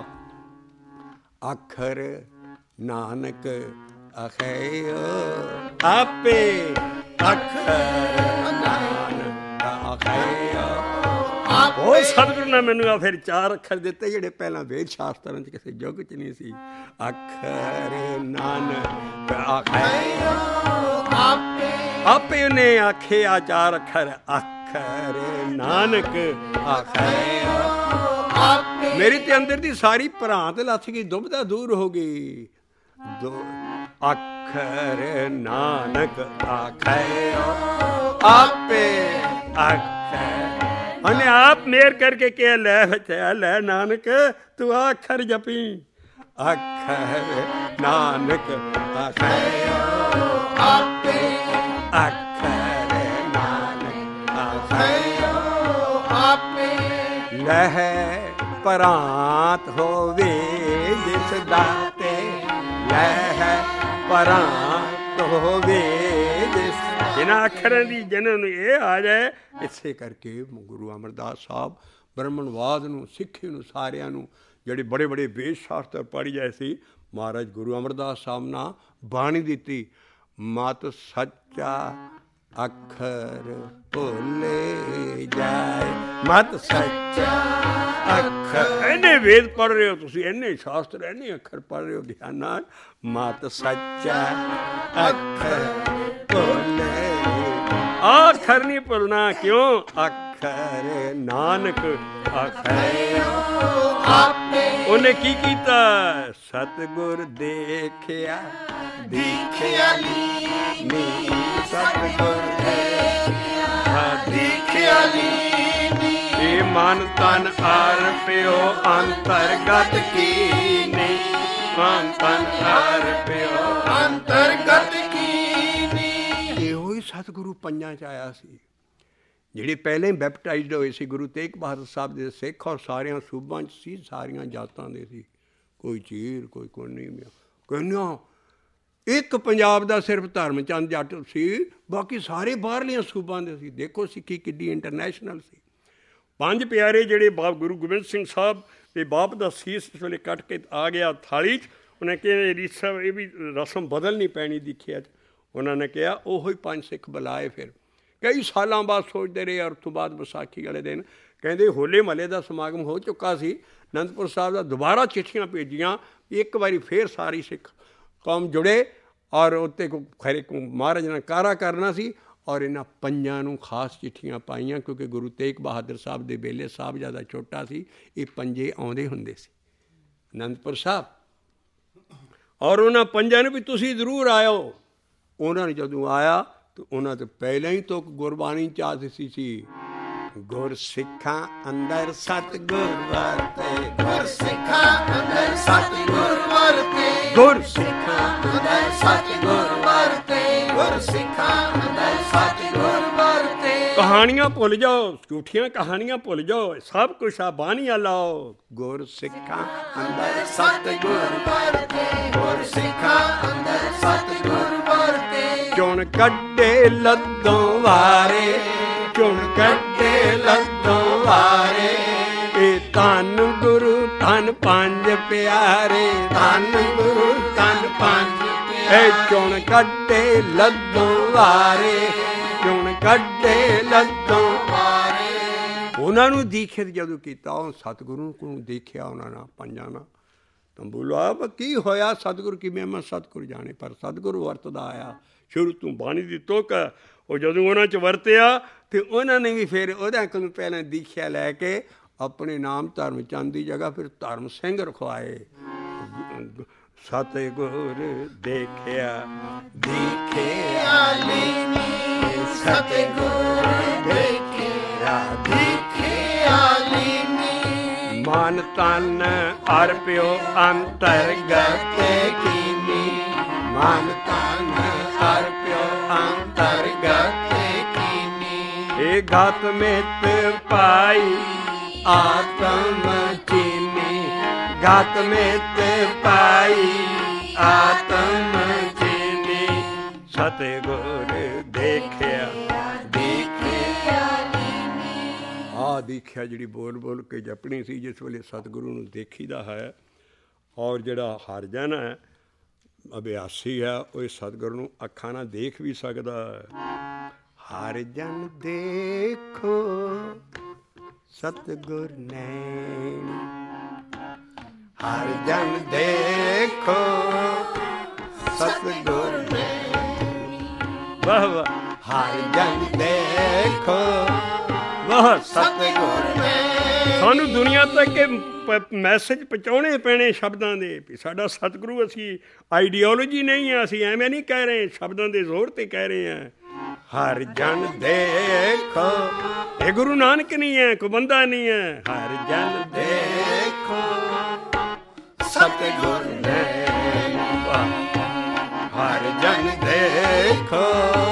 ਆਖਰ ਨਾਨਕ ਅਖੈਓ ਆਪੇ, ਆਖਰ ਨਾਨਕ ਅਖੈਓ। ਉਹ ਸਤਿਗੁਰੂ ਨੇ ਮੈਨੂੰ ਆ ਫਿਰ ਚਾਰ ਅੱਖਰ ਦਿੱਤੇ ਜਿਹੜੇ ਪਹਿਲਾਂ ਵੇਦ ਸ਼ਾਸਤਰਾਂ 'ਚ ਕਿਸੇ ਯੁੱਗ 'ਚ ਨਹੀਂ ਸੀ। ਅੱਖਰ ਨਾਨਕ ਆਖੈਓ ਆਪੇ, ਆਪੇ ਉਹਨੇ ਆਖੇ ਆ ਚਾਰ ਅੱਖਰ। ਅੱਖਰ ਨਾਨਕ ਆਖੈਓ ਆਪੇ। ਮੇਰੀ ਤੇ ਅੰਦਰ ਦੀ ਸਾਰੀ ਭਰਾਂਤ ਲੱਥ ਗਈ, ਦੁਬਦਾ ਦੂਰ ਹੋ ਗਈ। ਦੋ ਅੱਖਰ ਨਾਨਕ ਆਖੈਓ ਆਪੇ, ਅੱਖਰ ਉਹਨੇ ਆਪ ਮੇਰ ਕਰਕੇ ਕਿਹਾ ਲੈ ਬੱਚਾ, ਲੈ ਨਾਨਕ ਤੂੰ ਆ ਅੱਖਰ ਜਪੀ। ਅੱਖਰ ਨਾਨਕ ਆਖੈਓ ਆਪੇ, ਅੱਖਰ ਨਾਨਕ ਆਖੈਓ ਆਪੇ। ਲਹਿ ਪਰਾਂਤ ਹੋਵੇ ਜਿਸ ਦਾਤੇ, ਲਹਿ ਪਰਾਂਤ ਹੋਵੇ ਜਿਸ। ਜਿਨ੍ਹਾਂ ਅੱਖਰਾਂ ਦੀ ਜਿਹਨਾਂ ਨੂੰ ਇਹ ਆ ਜਾਏ, ਇਸੇ ਕਰਕੇ ਗੁਰੂ ਅਮਰਦਾਸ ਸਾਹਿਬ ਬ੍ਰਹਮਣਵਾਦ ਨੂੰ, ਸਿੱਖੀ ਨੂੰ, ਸਾਰਿਆਂ ਨੂੰ ਜਿਹੜੇ ਬੜੇ ਬੜੇ ਵੇਦ ਸ਼ਾਸਤਰ ਪੜ੍ਹ ਜਾਏ ਸੀ, ਮਹਾਰਾਜ ਗੁਰੂ ਅਮਰਦਾਸ ਸਾਹਿਬ ਨਾਲ ਬਾਣੀ ਦਿੱਤੀ। ਮਤ ਸੱਚਾ ਅੱਖਰ ਭੁੱਲੇ ਜਾਏ, ਮਤ ਸੱਚਾ ਅੱਖਰ। ਇੰਨੇ ਵੇਦ ਪੜ੍ਹ ਰਹੇ ਹੋ ਤੁਸੀਂ, ਇੰਨੇ ਸ਼ਾਸਤਰ, ਇੰਨੇ ਅੱਖਰ ਪੜ੍ਹ ਰਹੇ ਹੋ ਗਿਆਨ ਨਾਲ। ਮਤ ਸੱਚਾ ਅੱਖਰ ਭੁੱਲੇ, ਆਖਰ ਨਹੀਂ ਭੁੱਲਣਾ, ਕਿਉਂ? ਅੱਖਰ ਨਾਨਕ ਆਖੈਓ ਆਪੇ। ਉਹਨੇ ਕੀ ਕੀਤਾ? ਸਤਿਗੁਰ ਦੇਖਿਆ ਦੀਖਿਆ ਲੀਨੀ, ਸਤਿਗੁਰ ਦੇਖਿਆ ਦੀਖਿਆ ਲੀਨੀ। ਇਹ ਮਨ ਤਨ ਅਰਪਿਓ ਅੰਤਰਗਤ ਕੀਨੀ, ਮਨ ਤਨ ਅਰਪਿਓ ਅੰਤਰਗਤ ਕੀਨੀ। ਇਹੋ ਹੀ ਸਤਿਗੁਰੂ ਪੰਜਾਂ 'ਚ ਆਇਆ ਸੀ, ਜਿਹੜੇ ਪਹਿਲਾਂ ਹੀ ਬੈਪਟਾਈਜ਼ਡ ਹੋਏ ਸੀ। ਗੁਰੂ ਤੇਗ ਬਹਾਦਰ ਸਾਹਿਬ ਦੇ ਸਿੱਖ ਔਰ ਸਾਰਿਆਂ ਸੂਬਾਂ 'ਚ ਸੀ, ਸਾਰੀਆਂ ਜਾਤਾਂ ਦੇ ਸੀ। ਕੋਈ ਚੀਰ, ਕੋਈ ਕੋਨੀ, ਕੋਈ ਨਾ। ਇੱਕ ਪੰਜਾਬ ਦਾ ਸਿਰਫ ਧਰਮ ਚੰਦ ਜੱਟ ਸੀ, ਬਾਕੀ ਸਾਰੇ ਬਾਹਰਲੀਆਂ ਸੂਬਾਂ ਦੇ ਸੀ। ਦੇਖੋ ਸਿੱਖੀ ਕਿੱਡੀ ਇੰਟਰਨੈਸ਼ਨਲ ਸੀ। ਪੰਜ ਪਿਆਰੇ ਜਿਹੜੇ ਬਾਬ ਗੁਰੂ ਗੋਬਿੰਦ ਸਿੰਘ ਸਾਹਿਬ ਦੇ ਬਾਪ ਦਾ ਸੀਸ ਇਸ ਵੇਲੇ ਕੱਟ ਕੇ ਆ ਗਿਆ ਥਾਲੀ 'ਚ, ਉਹਨੇ ਕਿਹਾ ਰੀਸਾ ਇਹ ਵੀ ਰਸਮ ਬਦਲਣੀ ਪੈਣੀ ਦੀਖਿਆ 'ਚ। ਉਹਨਾਂ ਨੇ ਕਿਹਾ ਉਹੀ ਪੰਜ ਸਿੱਖ ਬੁਲਾਏ। ਫਿਰ ਕਈ ਸਾਲਾਂ ਬਾਅਦ ਸੋਚਦੇ ਰਹੇ, ਔਰ ਉਸ ਤੋਂ ਬਾਅਦ ਵਿਸਾਖੀ ਵਾਲੇ ਦਿਨ ਕਹਿੰਦੇ ਹੋਲੇ ਮਹੱਲੇ ਦਾ ਸਮਾਗਮ ਹੋ ਚੁੱਕਾ ਸੀ। ਅਨੰਦਪੁਰ ਸਾਹਿਬ ਦਾ ਦੁਬਾਰਾ ਚਿੱਠੀਆਂ ਭੇਜੀਆਂ, ਇੱਕ ਵਾਰੀ ਫਿਰ ਸਾਰੀ ਸਿੱਖ ਕੌਮ ਜੁੜੇ, ਔਰ ਉੱਤੇ ਕੋ ਖੈਰੇ ਮਹਾਰਾਜ ਨੇ ਕਾਰਾ ਕਰਨਾ ਸੀ। ਔਰ ਇਹਨਾਂ ਪੰਜਾਂ ਨੂੰ ਖਾਸ ਚਿੱਠੀਆਂ ਪਾਈਆਂ, ਕਿਉਂਕਿ ਗੁਰੂ ਤੇਗ ਬਹਾਦਰ ਸਾਹਿਬ ਦੇ ਵੇਲੇ ਸਾਹਿਬਜ਼ਾਦਾ ਛੋਟਾ ਸੀ, ਇਹ ਪੰਜੇ ਆਉਂਦੇ ਹੁੰਦੇ ਸੀ ਅਨੰਦਪੁਰ ਸਾਹਿਬ। ਔਰ ਉਹਨਾਂ ਪੰਜਾਂ ਨੂੰ ਵੀ ਤੁਸੀਂ ਜ਼ਰੂਰ ਆਇਓ। ਉਹਨਾਂ ਨੇ ਜਦੋਂ ਆਇਆ ਤਾਂ ਉਹਨਾਂ ਤੋਂ ਪਹਿਲਾਂ ਹੀ ਤੋਂ ਗੁਰਬਾਣੀ ਚਾਹ ਦਿੱਤੀ ਸੀ। ਗੁਰ ਸਿੱਖਾਂ ਅੰਦਰ ਸਤਿਗੁਰ ਵਰਤੇ, ਗੁਰ ਸਿੱਖਾਂ ਅੰਦਰ ਸਤਿਗੁਰ ਵਰਤੇ, ਗੁਰ ਸਿੱਖਾਂ ਅੰਦਰ ਸਤਿਗੁਰ ਵਰਤੇ, ਗੁਰ ਸਿੱਖਾਂ ਅੰਦਰ ਸਤਿਗੁਰ ਵਰਤੇ। ਕਹਾਣੀਆਂ ਭੁੱਲ ਜਾਓ, ਝੂਠੀਆਂ ਕਹਾਣੀਆਂ ਭੁੱਲ ਜਾਓ, ਸਭ ਕੁਛ ਆ ਬਾਣੀਆਂ ਲਾਓ। ਗੁਰ ਸਿੱਖਾਂ ਅੰਦਰ ਸਤਿਗੁਰ ਵਰਤੇ, ਗੁਰ ਸਿੱਖਾਂ ਅੰਦਰ ਸਤਿਗੁਰ ਵਰਤੇ। ਚੁਣ ਕੱਢੇ ਲੱਦੋਂ ਵਾਰੇ, ਚੁਣ ਕੱਢੇ ਲੱਦੋਂ ਵਾਰੇ। ਇਹ ਧੰਨ ਗੁਰੂ ਧੰਨ ਪੰਜ ਪਿਆਰੇ, ਧੰਨ ਗੁਰੂ ਧੰਨ ਪੰਜ ਪਿਆਰੇ। ਇਹ ਚੁਣ ਕੱਢੇ ਲੱਦੋਂ ਵਾਰੇ, ਚੁਣ ਕੱਢੇ ਲੱਦੋਂ ਵਾਰੇ। ਉਹਨਾਂ ਨੂੰ ਦੀਖਿਤ ਜਦੋਂ ਕੀਤਾ, ਉਹ ਸਤਿਗੁਰੂ ਨੂੰ ਦੇਖਿਆ ਉਹਨਾਂ ਨਾਲ ਪੰਜਾਂ ਨਾਲ। ਤੰਬੂ ਲਵਾ ਕੀ ਹੋਇਆ? ਸਤਿਗੁਰੂ ਕਿਵੇਂ? ਮੈਂ ਸਤਿਗੁਰੂ ਜਾਣੇ, ਪਰ ਸਤਿਗੁਰੂ ਵਰਤਦਾ ਆਇਆ ਸ਼ੁਰੂ ਤੋਂ ਬਾਣੀ ਦੀ ਤੁਕ। ਉਹ ਜਦੋਂ ਉਹਨਾਂ 'ਚ ਵਰਤਿਆ ਅਤੇ ਉਹਨਾਂ ਨੇ ਵੀ ਫਿਰ ਉਹਦਾ ਕੋਲੋਂ ਪਹਿਲਾਂ ਦੀਖਿਆ ਲੈ ਕੇ ਆਪਣੇ ਨਾਮ ਧਰਮ ਚੰਦ ਦੀ ਜਗ੍ਹਾ ਫਿਰ ਧਰਮ ਸਿੰਘ ਰਖਵਾਏ। ਸਤਿਗੁਰ ਦੇਖਿਆ ਦੇਖਿਆ ਲੀਨੀ, ਸਤਿਗੁਰ ਦੇਖਿਆ ਦੇਖਿਆ ਲੀਨੀ, ਮਨ ਤਨ ਅਰਪਿਓ ਅੰਤਰਗਤ ਕੀਨੀ, ਮਨ ਤਨ ਅਰਪਿਓ ਅੰਤਰਗਤ ਕੀਨੀ, ਏ ਗਤ ਮਿਤ ਪਾਈ ਆਤਮ ਚੀਨੀ, ਗਤ ਮਿਤ ਪਾਈ ਆਤਮ ਚੀਨੀ, ਸਤਿਗੁਰ ਦੇਖਿਆ ਦੇਖਿਆ ਲੀਨੀ। ਆਹ ਦੇਖਿਆ ਜਿਹੜੀ ਬੋਲ ਬੋਲ ਕੇ ਜਪਣੀ ਸੀ, ਜਿਸ ਵੇਲੇ ਸਤਿਗੁਰੂ ਨੂੰ ਦੇਖੀਦਾ ਹੈ। ਔਰ ਜਿਹੜਾ ਹਰਜਨ ਹੈ, ਅਭਿਆਸੀ ਹੈ, ਉਹ ਇਸ ਸਤਿਗੁਰੂ ਨੂੰ ਅੱਖਾਂ ਨਾਲ ਦੇਖ ਵੀ ਸਕਦਾ ਹੈ। ਹਰ ਜਨ ਦੇਖੋ ਸਤਿਗੁਰ ਨੈਣ, ਹਰ ਜਨ ਦੇਖੋ ਸਤਿਗੁਰ ਨੈਣ, ਵਾਹ ਵਾਹ, ਹਰ ਜਨ ਦੇਖੋ ਵਾਹ ਸਤਿਗੁਰ ਨੈਣ। ਸਾਨੂੰ ਦੁਨੀਆ ਤੱਕ ਮੈਸੇਜ ਪਹੁੰਚਾਉਣੇ ਪੈਣੇ ਸ਼ਬਦਾਂ ਦੇ ਵੀ ਸਾਡਾ ਸਤਿਗੁਰੂ, ਅਸੀਂ ਆਈਡੀਓਲੋਜੀ ਨਹੀਂ ਹੈ, ਅਸੀਂ ਐਵੇਂ ਨਹੀਂ ਕਹਿ ਰਹੇ, ਸ਼ਬਦਾਂ ਦੇ ਜ਼ੋਰ 'ਤੇ ਕਹਿ ਰਹੇ ਹਾਂ। ਹਰ ਜਨ ਦੇਖੋ, ਇਹ ਗੁਰੂ ਨਾਨਕ ਨਹੀਂ ਹੈ, ਕੋਈ ਬੰਦਾ ਨਹੀਂ ਹੈ। ਹਰ ਜਨ ਦੇਖੋ ਸਤਿਗੁਰ ਨੈਣ, ਹਰ ਜਨ ਦੇਖੋ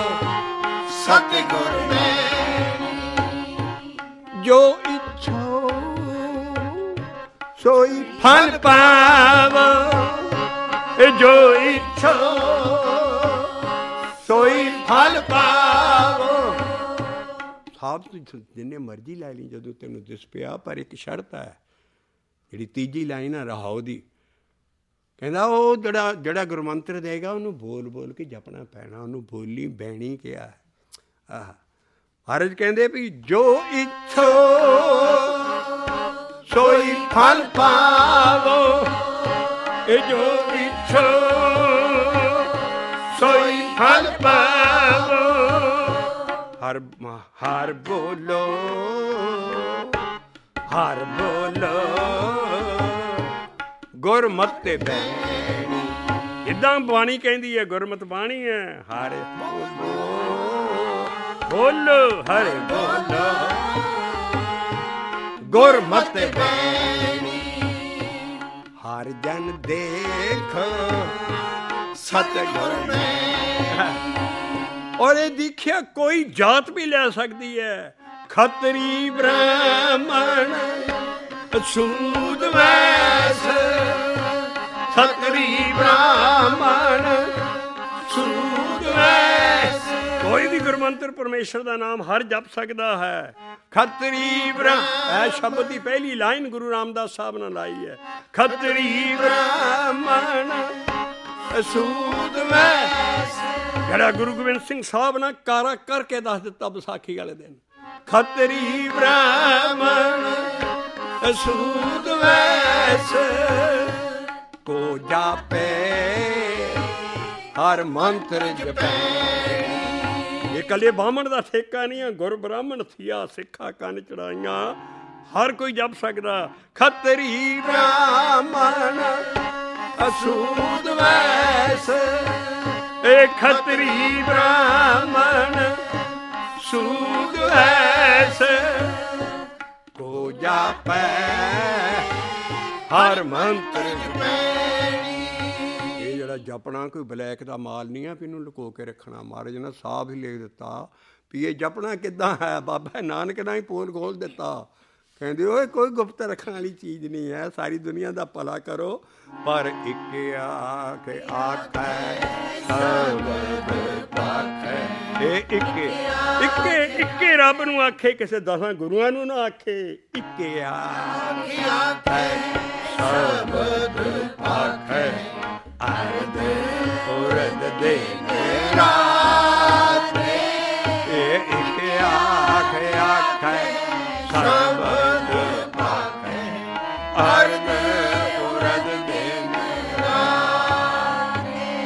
ਸਤਿਗੁਰ ਨੈਣ, ਜੋ ਇੱਛੋ ਸੋਈ ਫਲ ਪਾਵੋ, ਜੋ ਇੱਛੋ ਸੋਈ ਫਲ ਪਾਵੋ। ਸਾਬ ਜਿੰਨੇ ਮਰਜ਼ੀ ਲੈ ਲਈ ਜਦੋਂ ਤੈਨੂੰ ਦਿਸ ਪਿਆ, ਪਰ ਇੱਕ ਸ਼ਰਤ ਹੈ, ਜਿਹੜੀ ਤੀਜੀ ਲਾਈਨ ਹੈ ਰਹਾਉ ਦੀ, ਕਹਿੰਦਾ ਉਹ ਜਿਹੜਾ ਜਿਹੜਾ ਗੁਰਮੰਤਰ ਦੇਗਾ ਉਹਨੂੰ ਬੋਲ ਬੋਲ ਕੇ ਜਪਣਾ ਪੈਣਾ, ਉਹਨੂੰ ਬੋਲੀ ਬੈਣੀ ਕਿਹਾ। ਆਹ ਮਹਾਰਾਜ ਕਹਿੰਦੇ ਵੀ ਜੋ ਇੱਛੋ ਸੋਈ ਫਲ ਪਾਵੋ, ਇਹ ਜੋ ਇੱਛੋ ਸੋਈ ਫਲ ਪਾਵੋ। ਹਰ ਹਰ ਬੋਲੋ ਹਰ ਬੋਲੋ ਗੁਰਮਤਿ ਬੈਣੀ, ਇੱਦਾਂ ਬਾਣੀ ਕਹਿੰਦੀ ਹੈ, ਗੁਰਮਤਿ ਬਾਣੀ ਹੈ। ਹਰ ਬੋਲੋ ਬੋਲੋ ਹਰ ਬੋਲੋ ਗੁਰਮਤਿ ਬੈਣੀ, ਹਰ ਜਨ ਦੇਖ ਸਤਿਗੁਰ ਨੈਣ। ਔਰ ਇਹ ਦੇਖਿਆ ਕੋਈ ਜਾਤ ਵੀ ਲੈ ਸਕਦੀ ਹੈ, ਖੱਤਰੀ ਬ੍ਰਾਹਮਣ ਸੂਦ ਵੈਸ, ਖੱਤਰੀ ਬ੍ਰਾਹਮਣ ਸੂਦ ਵੈਸ, ਕੋਈ ਵੀ ਗੁਰਮੰਤਰ ਪਰਮੇਸ਼ਰ ਦਾ ਨਾਮ ਹਰ ਜਪ ਸਕਦਾ ਹੈ। ਖੱਤਰੀ ਬ੍ਰਾਹਮਣ, ਇਹ ਸ਼ਬਦ ਦੀ ਪਹਿਲੀ ਲਾਈਨ ਗੁਰੂ ਰਾਮਦਾਸ ਸਾਹਿਬ ਨੇ ਲਾਈ ਹੈ, ਖੱਤਰੀ ਬ੍ਰਾਹਮਣ ਸੂਦ ਵੈਸ। ਜਿਹੜਾ ਗੁਰੂ ਗੋਬਿੰਦ ਸਿੰਘ ਸਾਹਿਬ ਨੇ ਕਾਰਾ ਕਰਕੇ ਦੱਸ ਦਿੱਤਾ ਵਿਸਾਖੀ ਵਾਲੇ ਦਿਨ, ਖੱਤਰੀ ਬ੍ਰਾਹਮਣ ਸੂਦ ਵੈਸ, ਕੋ ਜਾਪੇ ਹਰ ਮੰਤਰ ਜਪੈ। ਇਹ ਇਕੱਲੇ ਬਾਹਮਣ ਦਾ ਠੇਕਾ ਨਹੀਂ ਹੈ, ਗੁਰ ਬ੍ਰਾਹਮਣ ਥੀਆ ਸਿੱਖਾ ਕੰਨ ਚੜਾਈਆਂ, ਹਰ ਕੋਈ ਜਪ ਸਕਦਾ। ਖੱਤਰੀ ਬ੍ਰਾਹਮਣ ਅਸੂਦ ਵੈਸ, ਇਹ ਖੱਤਰੀ ਬ੍ਰਾਹਮਣ ਸੂਦ ਵੈਸ, ਕੋ ਜਾਪੈ ਹਰ ਮੰਤਰ ਜਪੈਣੀ। ਇਹ ਜਿਹੜਾ ਜਪਣਾ ਕੋਈ ਬਲੈਕ ਦਾ ਮਾਲ ਨਹੀਂ ਹੈ ਵੀ ਇਹਨੂੰ ਲੁਕੋ ਕੇ ਰੱਖਣਾ। ਮਹਾਰਾਜ ਨੇ ਸਾਫ਼ ਹੀ ਲਿਖ ਦਿੱਤਾ ਵੀ ਇਹ ਜਪਣਾ ਕਿੱਦਾਂ ਹੈ। ਬਾਬਾ ਨਾਨਕ ਨੇ ਹੀ ਪੋਲ ਖੋਲ ਦਿੱਤਾ, ਕਹਿੰਦੇ ਓਏ ਕੋਈ ਗੁਪਤ ਰੱਖਣ ਵਾਲੀ ਚੀਜ਼ ਨਹੀਂ ਹੈ, ਸਾਰੀ ਦੁਨੀਆ ਦਾ ਭਲਾ ਕਰੋ, ਪਰ ਇੱਕ ਆਖ ਆਖੈ ਸਬਦ ਪਾਖੈ। ਇਹ ਇੱਕ ਇੱਕੇ ਇੱਕੇ ਰੱਬ ਨੂੰ ਆਖੇ, ਕਿਸੇ ਦਸਾਂ ਗੁਰੂਆਂ ਨੂੰ ਨਾ ਆਖੇ। ਇੱਕ ਆਖ ਆਖੈ ਸਬਦ ਪਾਖੈ, ਅਰਧ ਉਰਧ ਦਿਨ ਰਾਤ। ਇਹ ਇੱਕ ਆਖ ਆਖੈ ਸਬਦ ਪਾਖੈ, ਅਰਧ ਉਰਧ ਦਿਨ ਰਾਤ।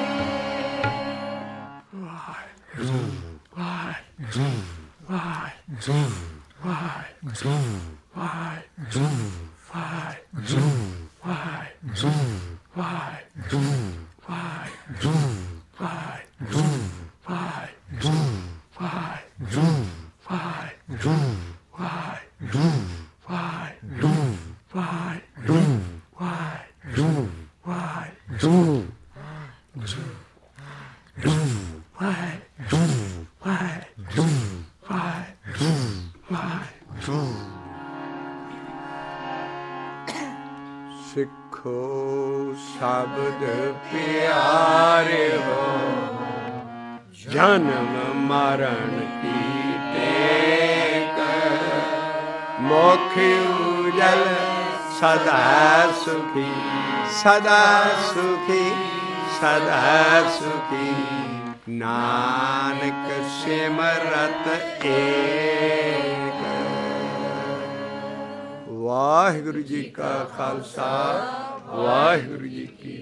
ਵਾਹਿਗੁਰੂ ਵਾਹਿਗੁਰੂ ਵਾਹਿਗੁਰੂ ਵਾਹਿਗੁਰੂ ਵਾਹਿਗੁਰੂ ਸਿੱਖੋ ਸ਼ਬਦ ਪਿਆਰਿਓ, ਜਨਮ ਮਰਨ ਕੀ ਟੇਕ, ਮੁਖ ਉਜਲ ਸਦਾ ਸੁਖੀ, ਸਦਾ ਸੁਖੀ, ਸਦਾ ਸੁਖੀ, ਨਾਨਕ ਸਿਮਰਤ ਏਕ। ਵਾਹਿਗੁਰੂ ਜੀ ਕਾ ਖਾਲਸਾ, ਵਾਹਿਗੁਰੂ ਜੀ ਕੀ